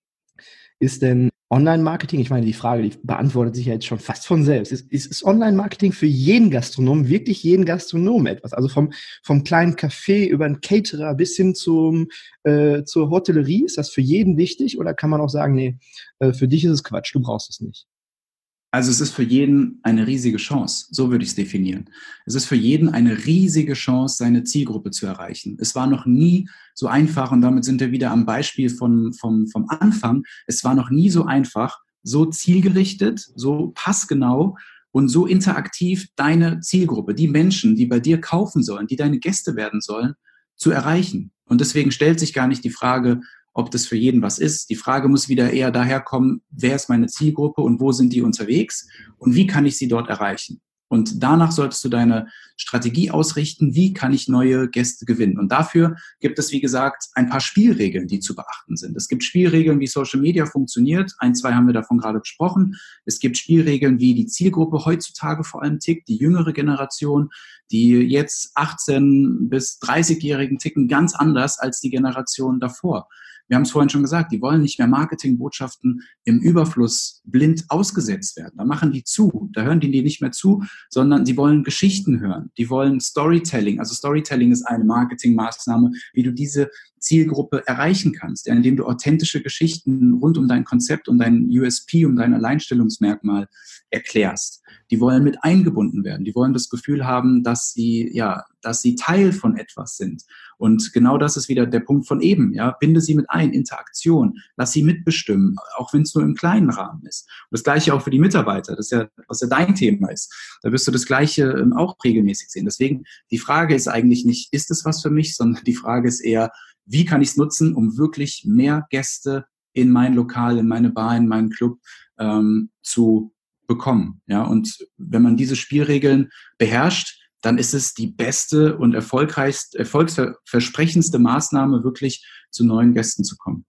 Ist denn Online-Marketing, ich meine, die Frage, die beantwortet sich ja jetzt schon fast von selbst. Ist, ist, ist Online-Marketing für jeden Gastronom, wirklich jeden Gastronom etwas? Also vom, vom kleinen Café über einen Caterer bis hin zum, äh, zur Hotellerie, ist das für jeden wichtig? Oder kann man auch sagen, nee, äh, für dich ist es Quatsch, du brauchst es nicht? Also es ist für jeden eine riesige Chance, so würde ich es definieren. Es ist für jeden eine riesige Chance, seine Zielgruppe zu erreichen. Es war noch nie so einfach, und damit sind wir wieder am Beispiel von, vom, vom Anfang, es war noch nie so einfach, so zielgerichtet, so passgenau und so interaktiv deine Zielgruppe, die Menschen, die bei dir kaufen sollen, die deine Gäste werden sollen, zu erreichen. Und deswegen stellt sich gar nicht die Frage, ob das für jeden was ist. Die Frage muss wieder eher daher kommen, wer ist meine Zielgruppe und wo sind die unterwegs und wie kann ich sie dort erreichen? Und danach solltest du deine Strategie ausrichten, wie kann ich neue Gäste gewinnen? Und dafür gibt es, wie gesagt, ein paar Spielregeln, die zu beachten sind. Es gibt Spielregeln, wie Social Media funktioniert. Ein, zwei haben wir davon gerade besprochen. Es gibt Spielregeln, wie die Zielgruppe heutzutage vor allem tickt, die jüngere Generation, die jetzt achtzehn- bis dreißig-Jährigen ticken ganz anders als die Generation davor. Wir haben es vorhin schon gesagt, die wollen nicht mehr Marketingbotschaften im Überfluss blind ausgesetzt werden. Da machen die zu, da hören die nicht mehr zu, sondern die wollen Geschichten hören. Die wollen Storytelling. Also Storytelling ist eine Marketingmaßnahme, wie du diese Zielgruppe erreichen kannst, indem du authentische Geschichten rund um dein Konzept, um dein U S P, um dein Alleinstellungsmerkmal erklärst. Die wollen mit eingebunden werden. Die wollen das Gefühl haben, dass sie, ja, dass sie Teil von etwas sind. Und genau das ist wieder der Punkt von eben. Ja, binde sie mit ein, Interaktion, lass sie mitbestimmen, auch wenn es nur im kleinen Rahmen ist. Und das Gleiche auch für die Mitarbeiter, das ist ja, was ja dein Thema ist. Da wirst du das Gleiche ähm, auch regelmäßig sehen. Deswegen, die Frage ist eigentlich nicht, ist es was für mich, sondern die Frage ist eher, wie kann ich es nutzen, um wirklich mehr Gäste in mein Lokal, in meine Bar, in meinen Club ähm, zu bekommen. Ja, und wenn man diese Spielregeln beherrscht, dann ist es die beste und erfolgreichste, erfolgsversprechendste Maßnahme, wirklich zu neuen Gästen zu kommen.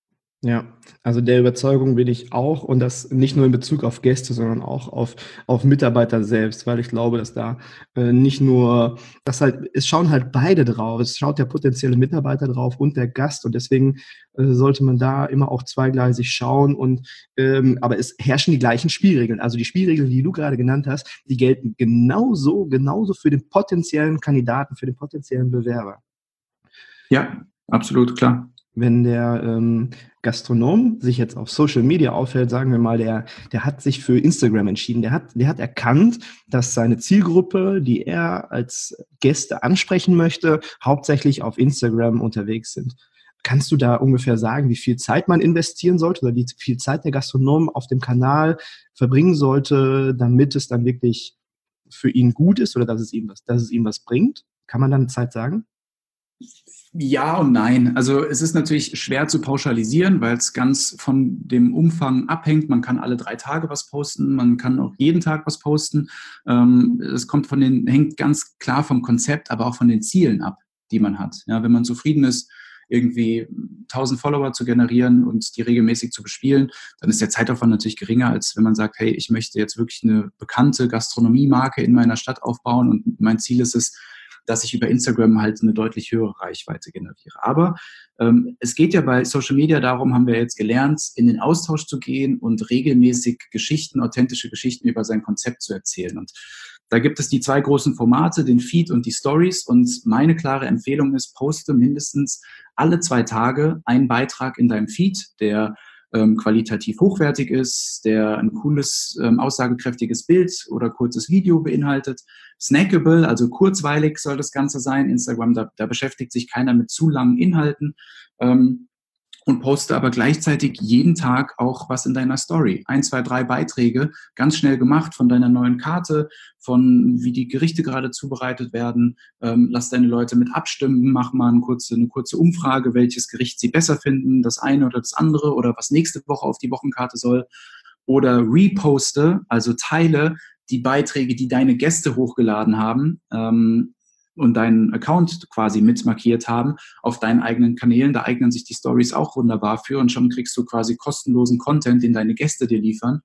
Ja, also der Überzeugung bin ich auch, und das nicht nur in Bezug auf Gäste, sondern auch auf, auf Mitarbeiter selbst, weil ich glaube, dass da äh, nicht nur, dass halt, es schauen halt beide drauf, es schaut der potenzielle Mitarbeiter drauf und der Gast, und deswegen äh, sollte man da immer auch zweigleisig schauen, und ähm, aber es herrschen die gleichen Spielregeln. Also die Spielregeln, die du gerade genannt hast, die gelten genauso, genauso für den potenziellen Kandidaten, für den potenziellen Bewerber. Ja, absolut, klar. Wenn der ähm, Gastronom sich jetzt auf Social Media auffällt, sagen wir mal, der, der hat sich für Instagram entschieden, der hat, der hat erkannt, dass seine Zielgruppe, die er als Gäste ansprechen möchte, hauptsächlich auf Instagram unterwegs sind. Kannst du da ungefähr sagen, wie viel Zeit man investieren sollte oder wie viel Zeit der Gastronom auf dem Kanal verbringen sollte, damit es dann wirklich für ihn gut ist oder dass es ihm was, dass es ihm was bringt? Kann man da eine Zeit sagen? Ja und nein. Also es ist natürlich schwer zu pauschalisieren, weil es ganz von dem Umfang abhängt. Man kann alle drei Tage was posten, man kann auch jeden Tag was posten. Ähm, es kommt von den, hängt ganz klar vom Konzept, aber auch von den Zielen ab, die man hat. Ja, wenn man zufrieden ist, irgendwie tausend Follower zu generieren und die regelmäßig zu bespielen, dann ist der Zeitaufwand natürlich geringer, als wenn man sagt, hey, ich möchte jetzt wirklich eine bekannte Gastronomiemarke in meiner Stadt aufbauen und mein Ziel ist es, dass ich über Instagram halt eine deutlich höhere Reichweite generiere. Aber ähm, es geht ja bei Social Media darum, haben wir jetzt gelernt, in den Austausch zu gehen und regelmäßig Geschichten, authentische Geschichten über sein Konzept zu erzählen. Und da gibt es die zwei großen Formate, den Feed und die Stories. Und meine klare Empfehlung ist, poste mindestens alle zwei Tage einen Beitrag in deinem Feed, der ähm, qualitativ hochwertig ist, der ein cooles, ähm, aussagekräftiges Bild oder kurzes Video beinhaltet. Snackable, also kurzweilig soll das Ganze sein. Instagram, da, da beschäftigt sich keiner mit zu langen Inhalten. Ähm, und poste aber gleichzeitig jeden Tag auch was in deiner Story. Ein, zwei, drei Beiträge, ganz schnell gemacht von deiner neuen Karte, von wie die Gerichte gerade zubereitet werden. Ähm, lass deine Leute mit abstimmen, mach mal eine kurze, eine kurze Umfrage, welches Gericht sie besser finden, das eine oder das andere oder was nächste Woche auf die Wochenkarte soll. Oder reposte, also teile die Beiträge, die deine Gäste hochgeladen haben, ähm, und deinen Account quasi mit markiert haben auf deinen eigenen Kanälen. Da eignen sich die Stories auch wunderbar für und schon kriegst du quasi kostenlosen Content, den deine Gäste dir liefern.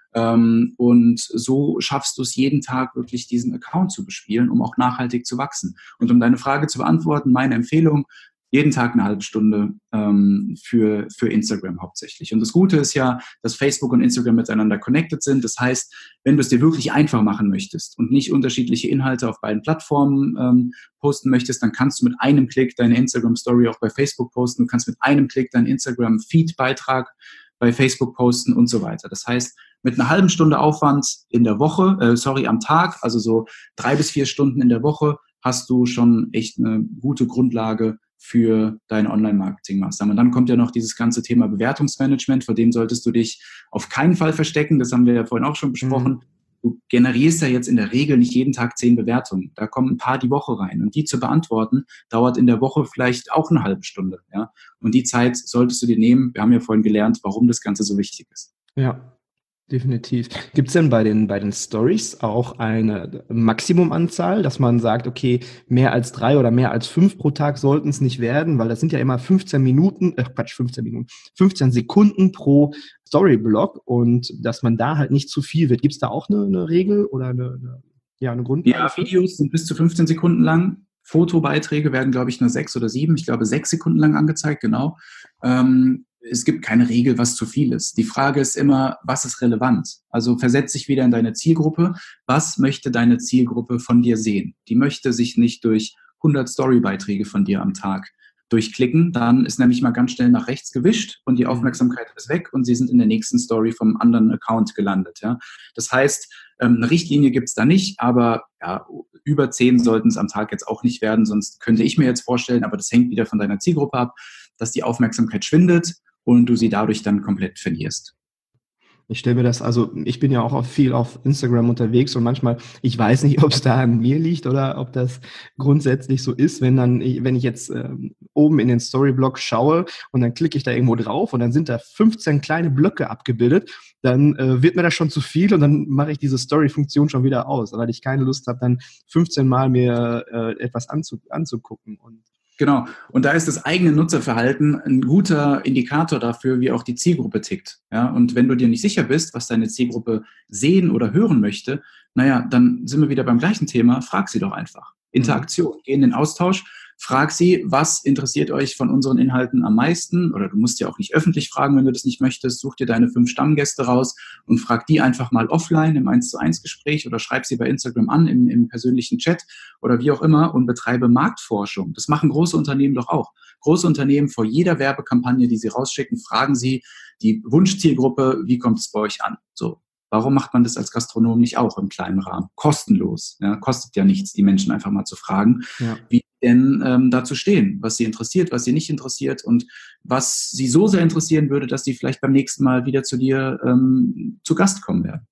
Ähm, und so schaffst du es jeden Tag wirklich diesen Account zu bespielen, um auch nachhaltig zu wachsen. Und um deine Frage zu beantworten, meine Empfehlung, jeden Tag eine halbe Stunde ähm, für, für Instagram hauptsächlich. Und das Gute ist ja, dass Facebook und Instagram miteinander connected sind. Das heißt, wenn du es dir wirklich einfach machen möchtest und nicht unterschiedliche Inhalte auf beiden Plattformen ähm, posten möchtest, dann kannst du mit einem Klick deine Instagram-Story auch bei Facebook posten. Du kannst mit einem Klick deinen Instagram-Feed-Beitrag bei Facebook posten und so weiter. Das heißt, mit einer halben Stunde Aufwand in der Woche, äh, sorry, am Tag, also so drei bis vier Stunden in der Woche, hast du schon echt eine gute Grundlage für deine Online-Marketing-Maßnahmen. Und dann kommt ja noch dieses ganze Thema Bewertungsmanagement, vor dem solltest du dich auf keinen Fall verstecken. Das haben wir ja vorhin auch schon besprochen. Mhm. Du generierst ja jetzt in der Regel nicht jeden Tag zehn Bewertungen. Da kommen ein paar die Woche rein. Und die zu beantworten, dauert in der Woche vielleicht auch eine halbe Stunde. Ja? Und die Zeit solltest du dir nehmen. Wir haben ja vorhin gelernt, warum das Ganze so wichtig ist. Ja. Definitiv. Gibt es denn bei den, bei den Stories auch eine Maximumanzahl, dass man sagt, okay, mehr als drei oder mehr als fünf pro Tag sollten es nicht werden, weil das sind ja immer fünfzehn Minuten, äh Quatsch, fünfzehn Minuten, fünfzehn Sekunden pro Storyblock und dass man da halt nicht zu viel wird. Gibt es da auch eine, eine Regel oder eine, eine, ja, eine Grundlage? Ja, Videos sind bis zu fünfzehn Sekunden lang. Fotobeiträge werden, glaube ich, nur sechs oder sieben, ich glaube sechs Sekunden lang angezeigt, genau. Ähm, es gibt keine Regel, was zu viel ist. Die Frage ist immer, was ist relevant? Also versetz dich wieder in deine Zielgruppe. Was möchte deine Zielgruppe von dir sehen? Die möchte sich nicht durch hundert Storybeiträge von dir am Tag durchklicken. Dann ist nämlich mal ganz schnell nach rechts gewischt und die Aufmerksamkeit ist weg und sie sind in der nächsten Story vom anderen Account gelandet. Ja? Das heißt, eine Richtlinie gibt es da nicht, aber ja, über zehn sollten es am Tag jetzt auch nicht werden, sonst könnte ich mir jetzt vorstellen, aber das hängt wieder von deiner Zielgruppe ab, dass die Aufmerksamkeit schwindet und du sie dadurch dann komplett verlierst. Ich stelle mir das, also ich bin ja auch auf viel auf Instagram unterwegs und manchmal, ich weiß nicht, ob es da an mir liegt oder ob das grundsätzlich so ist, wenn dann, wenn ich jetzt ähm, oben in den Storyblock schaue und dann klicke ich da irgendwo drauf und dann sind da fünfzehn kleine Blöcke abgebildet, dann äh, wird mir das schon zu viel und dann mache ich diese Story-Funktion schon wieder aus, weil ich keine Lust habe, dann fünfzehn Mal mir äh, etwas anzu, anzugucken. Und Genau. Und da ist das eigene Nutzerverhalten ein guter Indikator dafür, wie auch die Zielgruppe tickt. Ja, und wenn du dir nicht sicher bist, was deine Zielgruppe sehen oder hören möchte, naja, dann sind wir wieder beim gleichen Thema. Frag sie doch einfach. Interaktion. Geh in den Austausch. Frag sie, was interessiert euch von unseren Inhalten am meisten? Oder du musst ja auch nicht öffentlich fragen, wenn du das nicht möchtest. Such dir deine fünf Stammgäste raus und frag die einfach mal offline im eins zu eins Gespräch oder schreib sie bei Instagram an im, im persönlichen Chat oder wie auch immer und betreibe Marktforschung. Das machen große Unternehmen doch auch. Große Unternehmen vor jeder Werbekampagne, die sie rausschicken, fragen sie die Wunschzielgruppe, wie kommt es bei euch an? So. Warum macht man das als Gastronom nicht auch im kleinen Rahmen? Kostenlos. Ja, kostet ja nichts, die Menschen einfach mal zu fragen, ja. wie denn ähm, dazu stehen, was sie interessiert, was sie nicht interessiert und was sie so sehr interessieren würde, dass sie vielleicht beim nächsten Mal wieder zu dir ähm, zu Gast kommen werden.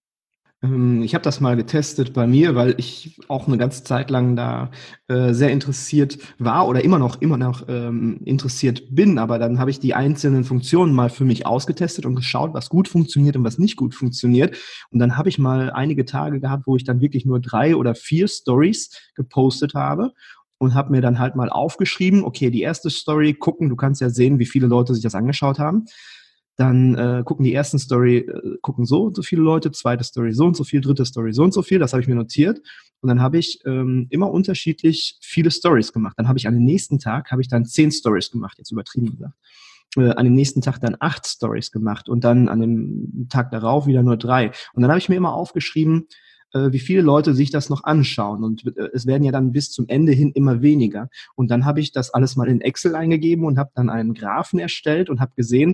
Ich habe das mal getestet bei mir, weil ich auch eine ganze Zeit lang da äh, sehr interessiert war oder immer noch immer noch ähm, interessiert bin. Aber dann habe ich die einzelnen Funktionen mal für mich ausgetestet und geschaut, was gut funktioniert und was nicht gut funktioniert. Und dann habe ich mal einige Tage gehabt, wo ich dann wirklich nur drei oder vier Stories gepostet habe. Und habe mir dann halt mal aufgeschrieben, okay, die erste Story gucken, du kannst ja sehen, wie viele Leute sich das angeschaut haben. Dann äh, gucken die ersten Story, äh, gucken so und so viele Leute, zweite Story so und so viel, dritte Story so und so viel, das habe ich mir notiert. Und dann habe ich ähm, immer unterschiedlich viele Stories gemacht. Dann habe ich an den nächsten Tag, habe ich dann zehn Stories gemacht, jetzt übertrieben gesagt. Äh, an dem nächsten Tag dann acht Stories gemacht und dann an dem Tag darauf wieder nur drei. Und dann habe ich mir immer aufgeschrieben, wie viele Leute sich das noch anschauen. Und es werden ja dann bis zum Ende hin immer weniger. Und dann habe ich das alles mal in Excel eingegeben und habe dann einen Graphen erstellt und habe gesehen,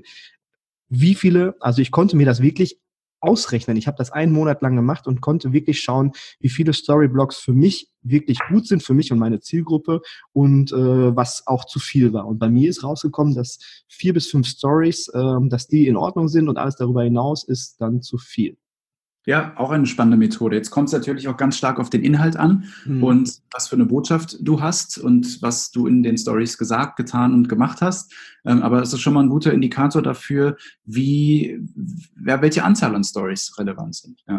wie viele, also ich konnte mir das wirklich ausrechnen. Ich habe das einen Monat lang gemacht und konnte wirklich schauen, wie viele Storyblocks für mich wirklich gut sind, für mich und meine Zielgruppe und äh, was auch zu viel war. Und bei mir ist rausgekommen, dass vier bis fünf Stories, äh, dass die in Ordnung sind und alles darüber hinaus ist dann zu viel. Ja, auch eine spannende Methode. Jetzt kommt es natürlich auch ganz stark auf den Inhalt an mhm. und was für eine Botschaft du hast und was du in den Stories gesagt, getan und gemacht hast. Ähm, aber es ist schon mal ein guter Indikator dafür, wie, ja, welche Anzahl an Stories relevant sind. Ja.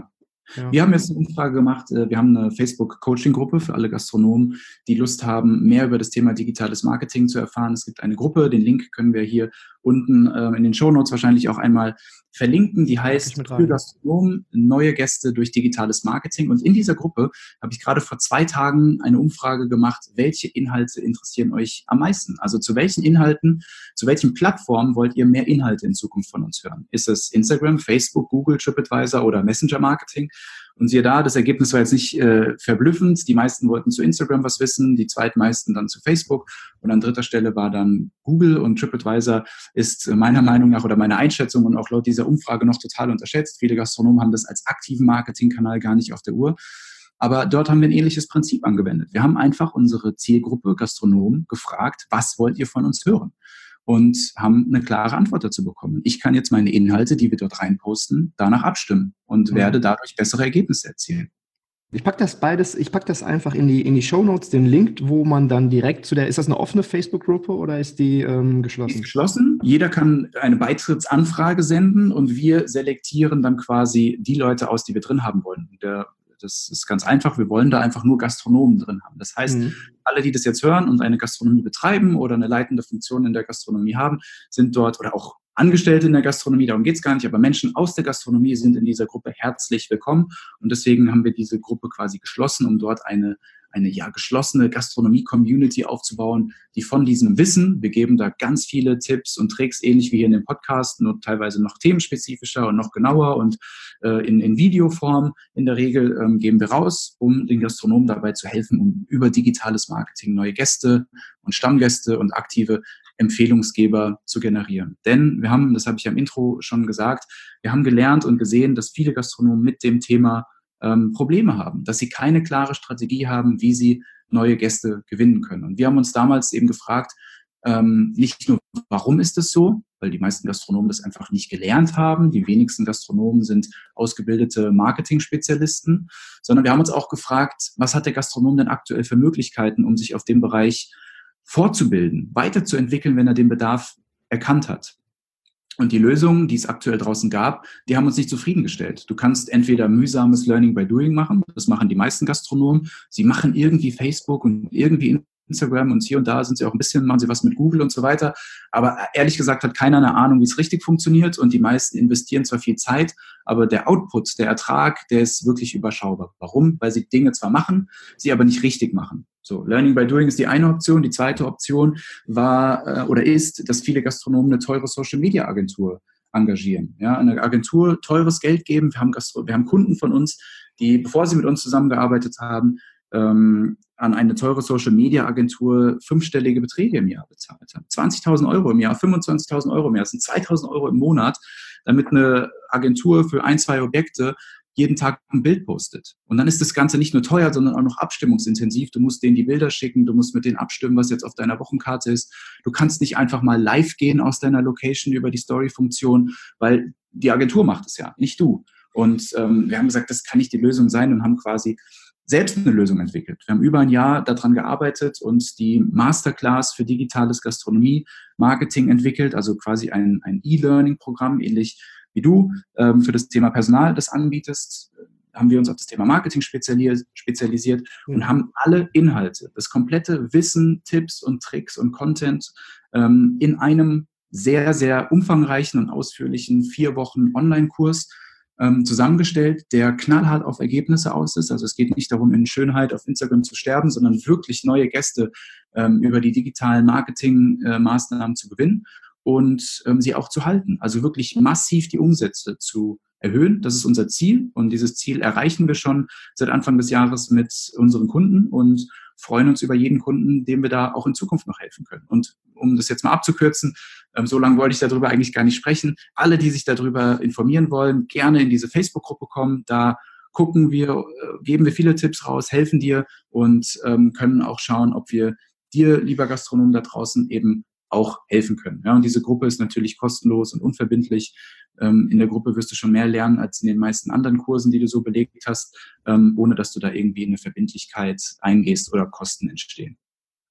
Ja. Wir haben jetzt eine Umfrage gemacht. Wir haben eine Facebook-Coaching-Gruppe für alle Gastronomen, die Lust haben, mehr über das Thema digitales Marketing zu erfahren. Es gibt eine Gruppe, den Link können wir hier unten äh, in den Shownotes wahrscheinlich auch einmal verlinken. Die heißt für Gastronomen neue Gäste durch digitales Marketing. Und in dieser Gruppe habe ich gerade vor zwei Tagen eine Umfrage gemacht, welche Inhalte interessieren euch am meisten? Also zu welchen Inhalten, zu welchen Plattformen wollt ihr mehr Inhalte in Zukunft von uns hören? Ist es Instagram, Facebook, Google, TripAdvisor oder Messenger-Marketing? Und siehe da, das Ergebnis war jetzt nicht äh, verblüffend. Die meisten wollten zu Instagram was wissen, die zweitmeisten dann zu Facebook. Und an dritter Stelle war dann Google, und TripAdvisor ist meiner Meinung nach oder meiner Einschätzung und auch laut dieser Umfrage noch total unterschätzt. Viele Gastronomen haben das als aktiven Marketingkanal gar nicht auf der Uhr. Aber dort haben wir ein ähnliches Prinzip angewendet. Wir haben einfach unsere Zielgruppe Gastronomen gefragt, was wollt ihr von uns hören? Und haben eine klare Antwort dazu bekommen. Ich kann jetzt meine Inhalte, die wir dort reinposten, danach abstimmen und mhm. werde dadurch bessere Ergebnisse erzielen. Ich packe das beides, ich packe das einfach in die, in die Shownotes, den Link, wo man dann direkt zu der, ist das eine offene Facebook-Gruppe oder ist die ähm, geschlossen? Die ist geschlossen. Jeder kann eine Beitrittsanfrage senden und wir selektieren dann quasi die Leute aus, die wir drin haben wollen. Der Das ist ganz einfach. Wir wollen da einfach nur Gastronomen drin haben. Das heißt, mhm. alle, die das jetzt hören und eine Gastronomie betreiben oder eine leitende Funktion in der Gastronomie haben, sind dort, oder auch Angestellte in der Gastronomie, darum geht es gar nicht, aber Menschen aus der Gastronomie sind in dieser Gruppe herzlich willkommen. Und deswegen haben wir diese Gruppe quasi geschlossen, um dort eine eine ja geschlossene Gastronomie-Community aufzubauen, die von diesem Wissen, wir geben da ganz viele Tipps und Tricks, ähnlich wie hier in dem Podcast, nur teilweise noch themenspezifischer und noch genauer und äh, in, in Videoform in der Regel ähm, geben wir raus, um den Gastronomen dabei zu helfen, um über digitales Marketing neue Gäste und Stammgäste und aktive Empfehlungsgeber zu generieren. Denn wir haben, das habe ich am Intro schon gesagt, wir haben gelernt und gesehen, dass viele Gastronomen mit dem Thema ähm, Probleme haben, dass sie keine klare Strategie haben, wie sie neue Gäste gewinnen können. Und wir haben uns damals eben gefragt, ähm, nicht nur, warum ist das so, weil die meisten Gastronomen das einfach nicht gelernt haben. Die wenigsten Gastronomen sind ausgebildete Marketing-Spezialisten, sondern wir haben uns auch gefragt, was hat der Gastronom denn aktuell für Möglichkeiten, um sich auf dem Bereich fortzubilden, weiterzuentwickeln, wenn er den Bedarf erkannt hat. Und die Lösungen, die es aktuell draußen gab, die haben uns nicht zufriedengestellt. Du kannst entweder mühsames Learning by Doing machen, das machen die meisten Gastronomen. Sie machen irgendwie Facebook und irgendwie Instagram und hier und da sind sie auch ein bisschen, machen sie was mit Google und so weiter. Aber ehrlich gesagt hat keiner eine Ahnung, wie es richtig funktioniert, und die meisten investieren zwar viel Zeit, aber der Output, der Ertrag, der ist wirklich überschaubar. Warum? Weil sie Dinge zwar machen, sie aber nicht richtig machen. So, Learning by Doing ist die eine Option. Die zweite Option war äh, oder ist, dass viele Gastronomen eine teure Social-Media-Agentur engagieren. Ja, eine Agentur teures Geld geben. Wir haben, Gastro- wir haben Kunden von uns, die, bevor sie mit uns zusammengearbeitet haben, ähm, an eine teure Social-Media-Agentur fünfstellige Beträge im Jahr bezahlt haben. zwanzigtausend Euro im Jahr, fünfundzwanzigtausend Euro im Jahr, das sind zweitausend Euro im Monat, damit eine Agentur für ein, zwei Objekte jeden Tag ein Bild postet. Und dann ist das Ganze nicht nur teuer, sondern auch noch abstimmungsintensiv. Du musst denen die Bilder schicken, du musst mit denen abstimmen, was jetzt auf deiner Wochenkarte ist. Du kannst nicht einfach mal live gehen aus deiner Location über die Story-Funktion, weil die Agentur macht es ja, nicht du. Und ähm, wir haben gesagt, das kann nicht die Lösung sein, und haben quasi selbst eine Lösung entwickelt. Wir haben über ein Jahr daran gearbeitet und die Masterclass für digitales Gastronomie-Marketing entwickelt, also quasi ein, ein E-Learning-Programm, ähnlich wie du ähm, für das Thema Personal das anbietest. Haben wir uns auf das Thema Marketing spezialisiert, spezialisiert mhm. und haben alle Inhalte, das komplette Wissen, Tipps und Tricks und Content ähm, in einem sehr, sehr umfangreichen und ausführlichen vier Wochen Online-Kurs ähm, zusammengestellt, der knallhart auf Ergebnisse aus ist. Also es geht nicht darum, in Schönheit auf Instagram zu sterben, sondern wirklich neue Gäste ähm, über die digitalen Marketing-Maßnahmen äh, zu gewinnen und ähm, sie auch zu halten. Also wirklich massiv die Umsätze zu erhöhen. Das ist unser Ziel, und dieses Ziel erreichen wir schon seit Anfang des Jahres mit unseren Kunden und freuen uns über jeden Kunden, dem wir da auch in Zukunft noch helfen können. Und um das jetzt mal abzukürzen, ähm, so lange wollte ich darüber eigentlich gar nicht sprechen. Alle, die sich darüber informieren wollen, gerne in diese Facebook-Gruppe kommen. Da gucken wir, äh, geben wir viele Tipps raus, helfen dir und ähm, können auch schauen, ob wir dir, lieber Gastronom da draußen, eben auch helfen können. Ja, und diese Gruppe ist natürlich kostenlos und unverbindlich. Ähm, in der Gruppe wirst du schon mehr lernen als in den meisten anderen Kursen, die du so belegt hast, ähm, ohne dass du da irgendwie in eine Verbindlichkeit eingehst oder Kosten entstehen.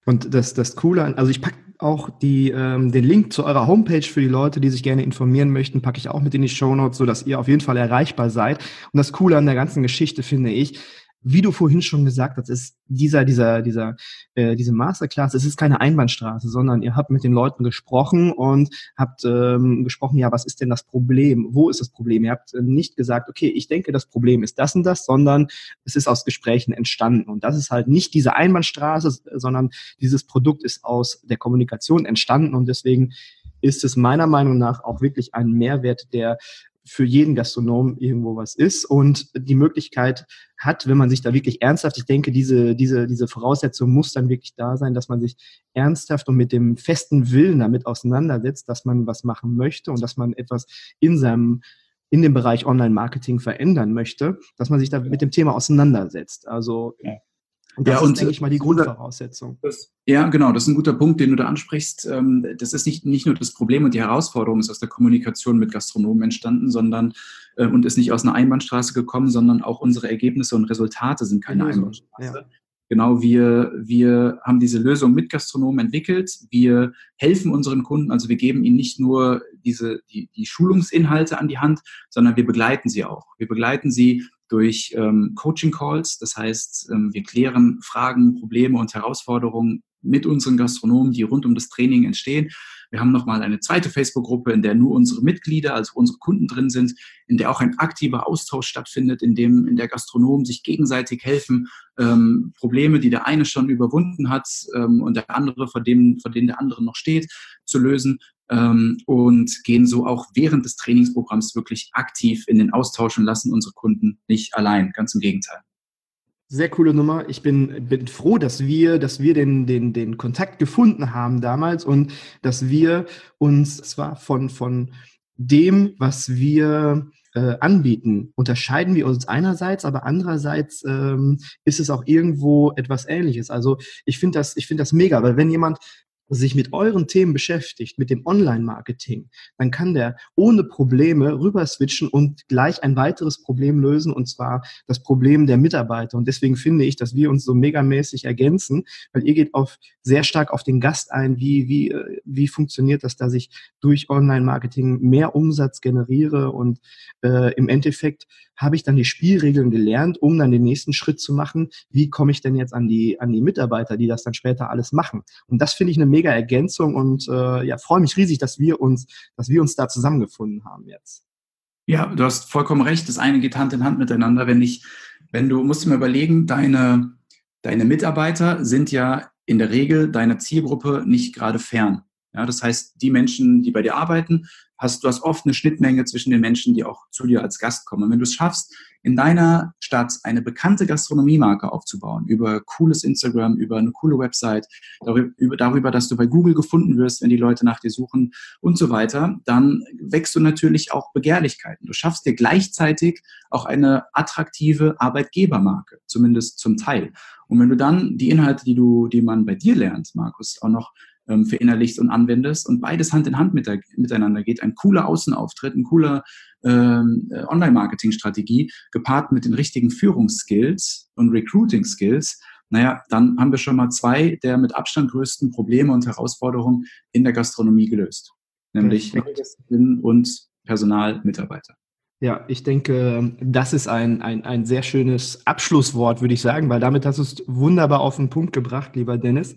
Und das, das Coole an, also ich packe auch die, ähm, den Link zu eurer Homepage für die Leute, die sich gerne informieren möchten, packe ich auch mit in die Shownotes, sodass ihr auf jeden Fall erreichbar seid. Und das Coole an der ganzen Geschichte finde ich, wie du vorhin schon gesagt hast, ist dieser, dieser, dieser, äh, diese Masterclass, es ist keine Einbahnstraße, sondern ihr habt mit den Leuten gesprochen und habt ähm, gesprochen, ja, was ist denn das Problem? Wo ist das Problem? Ihr habt äh, nicht gesagt, okay, ich denke, das Problem ist das und das, sondern es ist aus Gesprächen entstanden. Und das ist halt nicht diese Einbahnstraße, sondern dieses Produkt ist aus der Kommunikation entstanden. Und deswegen ist es meiner Meinung nach auch wirklich ein Mehrwert, der für jeden Gastronom irgendwo was ist und die Möglichkeit hat, wenn man sich da wirklich ernsthaft, ich denke, diese, diese, diese Voraussetzung muss dann wirklich da sein, dass man sich ernsthaft und mit dem festen Willen damit auseinandersetzt, dass man was machen möchte und dass man etwas in seinem, in dem Bereich Online-Marketing verändern möchte, dass man sich da mit dem Thema auseinandersetzt. Also, ja. Und das ja, ist, und denke ich mal, die Grundvoraussetzung. Das, ja, genau, das ist ein guter Punkt, den du da ansprichst. Das ist nicht, nicht nur das Problem und die Herausforderung ist aus der Kommunikation mit Gastronomen entstanden, sondern und ist nicht aus einer Einbahnstraße gekommen, sondern auch unsere Ergebnisse und Resultate sind keine Lösung, Einbahnstraße. ja. Genau, wir, wir haben diese Lösung mit Gastronomen entwickelt. Wir helfen unseren Kunden, also wir geben ihnen nicht nur diese, die, die Schulungsinhalte an die Hand, sondern wir begleiten sie auch. Wir begleiten sie durch ähm, Coaching-Calls. Das heißt, ähm, wir klären Fragen, Probleme und Herausforderungen mit unseren Gastronomen, die rund um das Training entstehen. Wir haben nochmal eine zweite Facebook-Gruppe, in der nur unsere Mitglieder, also unsere Kunden drin sind, in der auch ein aktiver Austausch stattfindet, in dem in der Gastronomen sich gegenseitig helfen, ähm, Probleme, die der eine schon überwunden hat ähm, und der andere, vor dem, vor denen der andere noch steht, zu lösen. Ähm, und gehen so auch während des Trainingsprogramms wirklich aktiv in den Austausch und lassen unsere Kunden nicht allein, ganz im Gegenteil. Sehr coole Nummer. Ich bin, bin froh, dass wir, dass wir den, den, den Kontakt gefunden haben damals und dass wir uns zwar von, von dem, was wir äh, anbieten, unterscheiden wir uns einerseits, aber andererseits ähm, ist es auch irgendwo etwas Ähnliches. Also ich finde das, ich finde das mega, weil wenn jemand sich mit euren Themen beschäftigt, mit dem Online-Marketing, dann kann der ohne Probleme rüber switchen und gleich ein weiteres Problem lösen, und zwar das Problem der Mitarbeiter. Und deswegen finde ich, dass wir uns so megamäßig ergänzen, weil ihr geht auf, sehr stark auf den Gast ein, wie, wie, wie funktioniert das, dass ich durch Online-Marketing mehr Umsatz generiere, und äh, im Endeffekt habe ich dann die Spielregeln gelernt, um dann den nächsten Schritt zu machen. Wie komme ich denn jetzt an die, an die Mitarbeiter, die das dann später alles machen? Und das finde ich eine mega Ergänzung und äh, ja, freue mich riesig, dass wir uns, dass wir uns da zusammengefunden haben jetzt. Ja, du hast vollkommen recht. Das eine geht Hand in Hand miteinander. Wenn ich, wenn du, musst du mir überlegen, deine, deine Mitarbeiter sind ja in der Regel deiner Zielgruppe nicht gerade fern. Ja, das heißt, die Menschen, die bei dir arbeiten, hast, du hast oft eine Schnittmenge zwischen den Menschen, die auch zu dir als Gast kommen. Und wenn du es schaffst, in deiner Stadt eine bekannte Gastronomiemarke aufzubauen, über cooles Instagram, über eine coole Website, darüber, darüber, dass du bei Google gefunden wirst, wenn die Leute nach dir suchen und so weiter, dann wächst du natürlich auch Begehrlichkeiten. Du schaffst dir gleichzeitig auch eine attraktive Arbeitgebermarke, zumindest zum Teil. Und wenn du dann die Inhalte, die du, die man bei dir lernt, Markus, auch noch ähm, verinnerlichst und anwendest und beides Hand in Hand mit der, miteinander geht, ein cooler Außenauftritt, ein cooler ähm, Online-Marketing-Strategie, gepaart mit den richtigen Führungsskills und Recruiting-Skills, naja, dann haben wir schon mal zwei der mit Abstand größten Probleme und Herausforderungen in der Gastronomie gelöst, nämlich Gästinnen und Personalmitarbeiter. Ja, ich denke, das ist ein, ein, ein sehr schönes Abschlusswort, würde ich sagen, weil damit hast du es wunderbar auf den Punkt gebracht, lieber Dennis.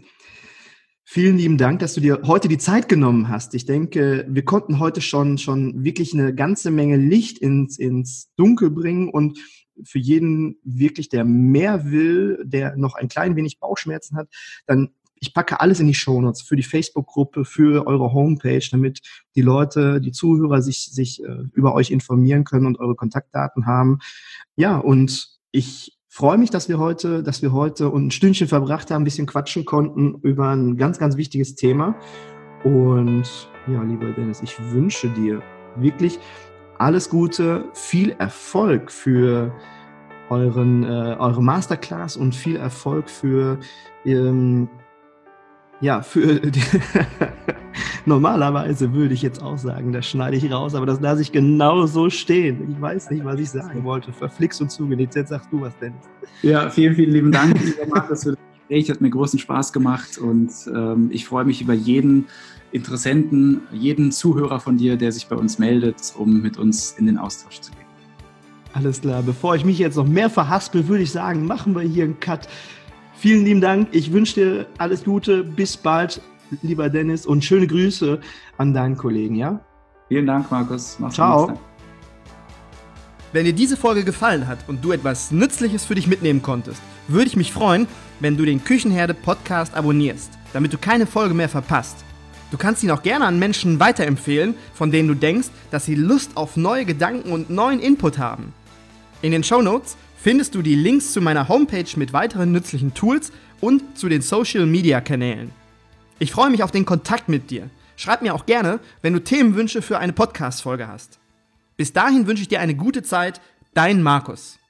Vielen lieben Dank, dass du dir heute die Zeit genommen hast. Ich denke, wir konnten heute schon, schon wirklich eine ganze Menge Licht ins, ins Dunkel bringen und für jeden wirklich, der mehr will, der noch ein klein wenig Bauchschmerzen hat, dann ich packe alles in die Shownotes für die Facebook-Gruppe, für eure Homepage, damit die Leute, die Zuhörer sich, sich äh, über euch informieren können und eure Kontaktdaten haben. Ja, und ich freue mich, dass wir heute, dass wir heute ein Stündchen verbracht haben, ein bisschen quatschen konnten über ein ganz, ganz wichtiges Thema. Und ja, lieber Dennis, ich wünsche dir wirklich alles Gute, viel Erfolg für euren, äh, eure Masterclass und viel Erfolg für ähm, Ja, für die normalerweise würde ich jetzt auch sagen, das schneide ich raus, aber das lasse ich genau so stehen. Ich weiß nicht, was ich sagen wollte. Verflixt und zugenäht. Jetzt sagst du was, Dennis. Ja, vielen, vielen lieben Dank, lieber Markus, für das Gespräch hat mir großen Spaß gemacht und ähm, ich freue mich über jeden Interessenten, jeden Zuhörer von dir, der sich bei uns meldet, um mit uns in den Austausch zu gehen. Alles klar, bevor ich mich jetzt noch mehr verhaspel, würde ich sagen, machen wir hier einen Cut. Vielen lieben Dank, ich wünsche dir alles Gute, bis bald, lieber Dennis, und schöne Grüße an deinen Kollegen, ja? Vielen Dank, Markus. Mach's Ciao. Gut. Wenn dir diese Folge gefallen hat und du etwas Nützliches für dich mitnehmen konntest, würde ich mich freuen, wenn du den Küchenherde-Podcast abonnierst, damit du keine Folge mehr verpasst. Du kannst ihn auch gerne an Menschen weiterempfehlen, von denen du denkst, dass sie Lust auf neue Gedanken und neuen Input haben. In den Shownotes findest du die Links zu meiner Homepage mit weiteren nützlichen Tools und zu den Social-Media-Kanälen. Ich freue mich auf den Kontakt mit dir. Schreib mir auch gerne, wenn du Themenwünsche für eine Podcast-Folge hast. Bis dahin wünsche ich dir eine gute Zeit, dein Markus.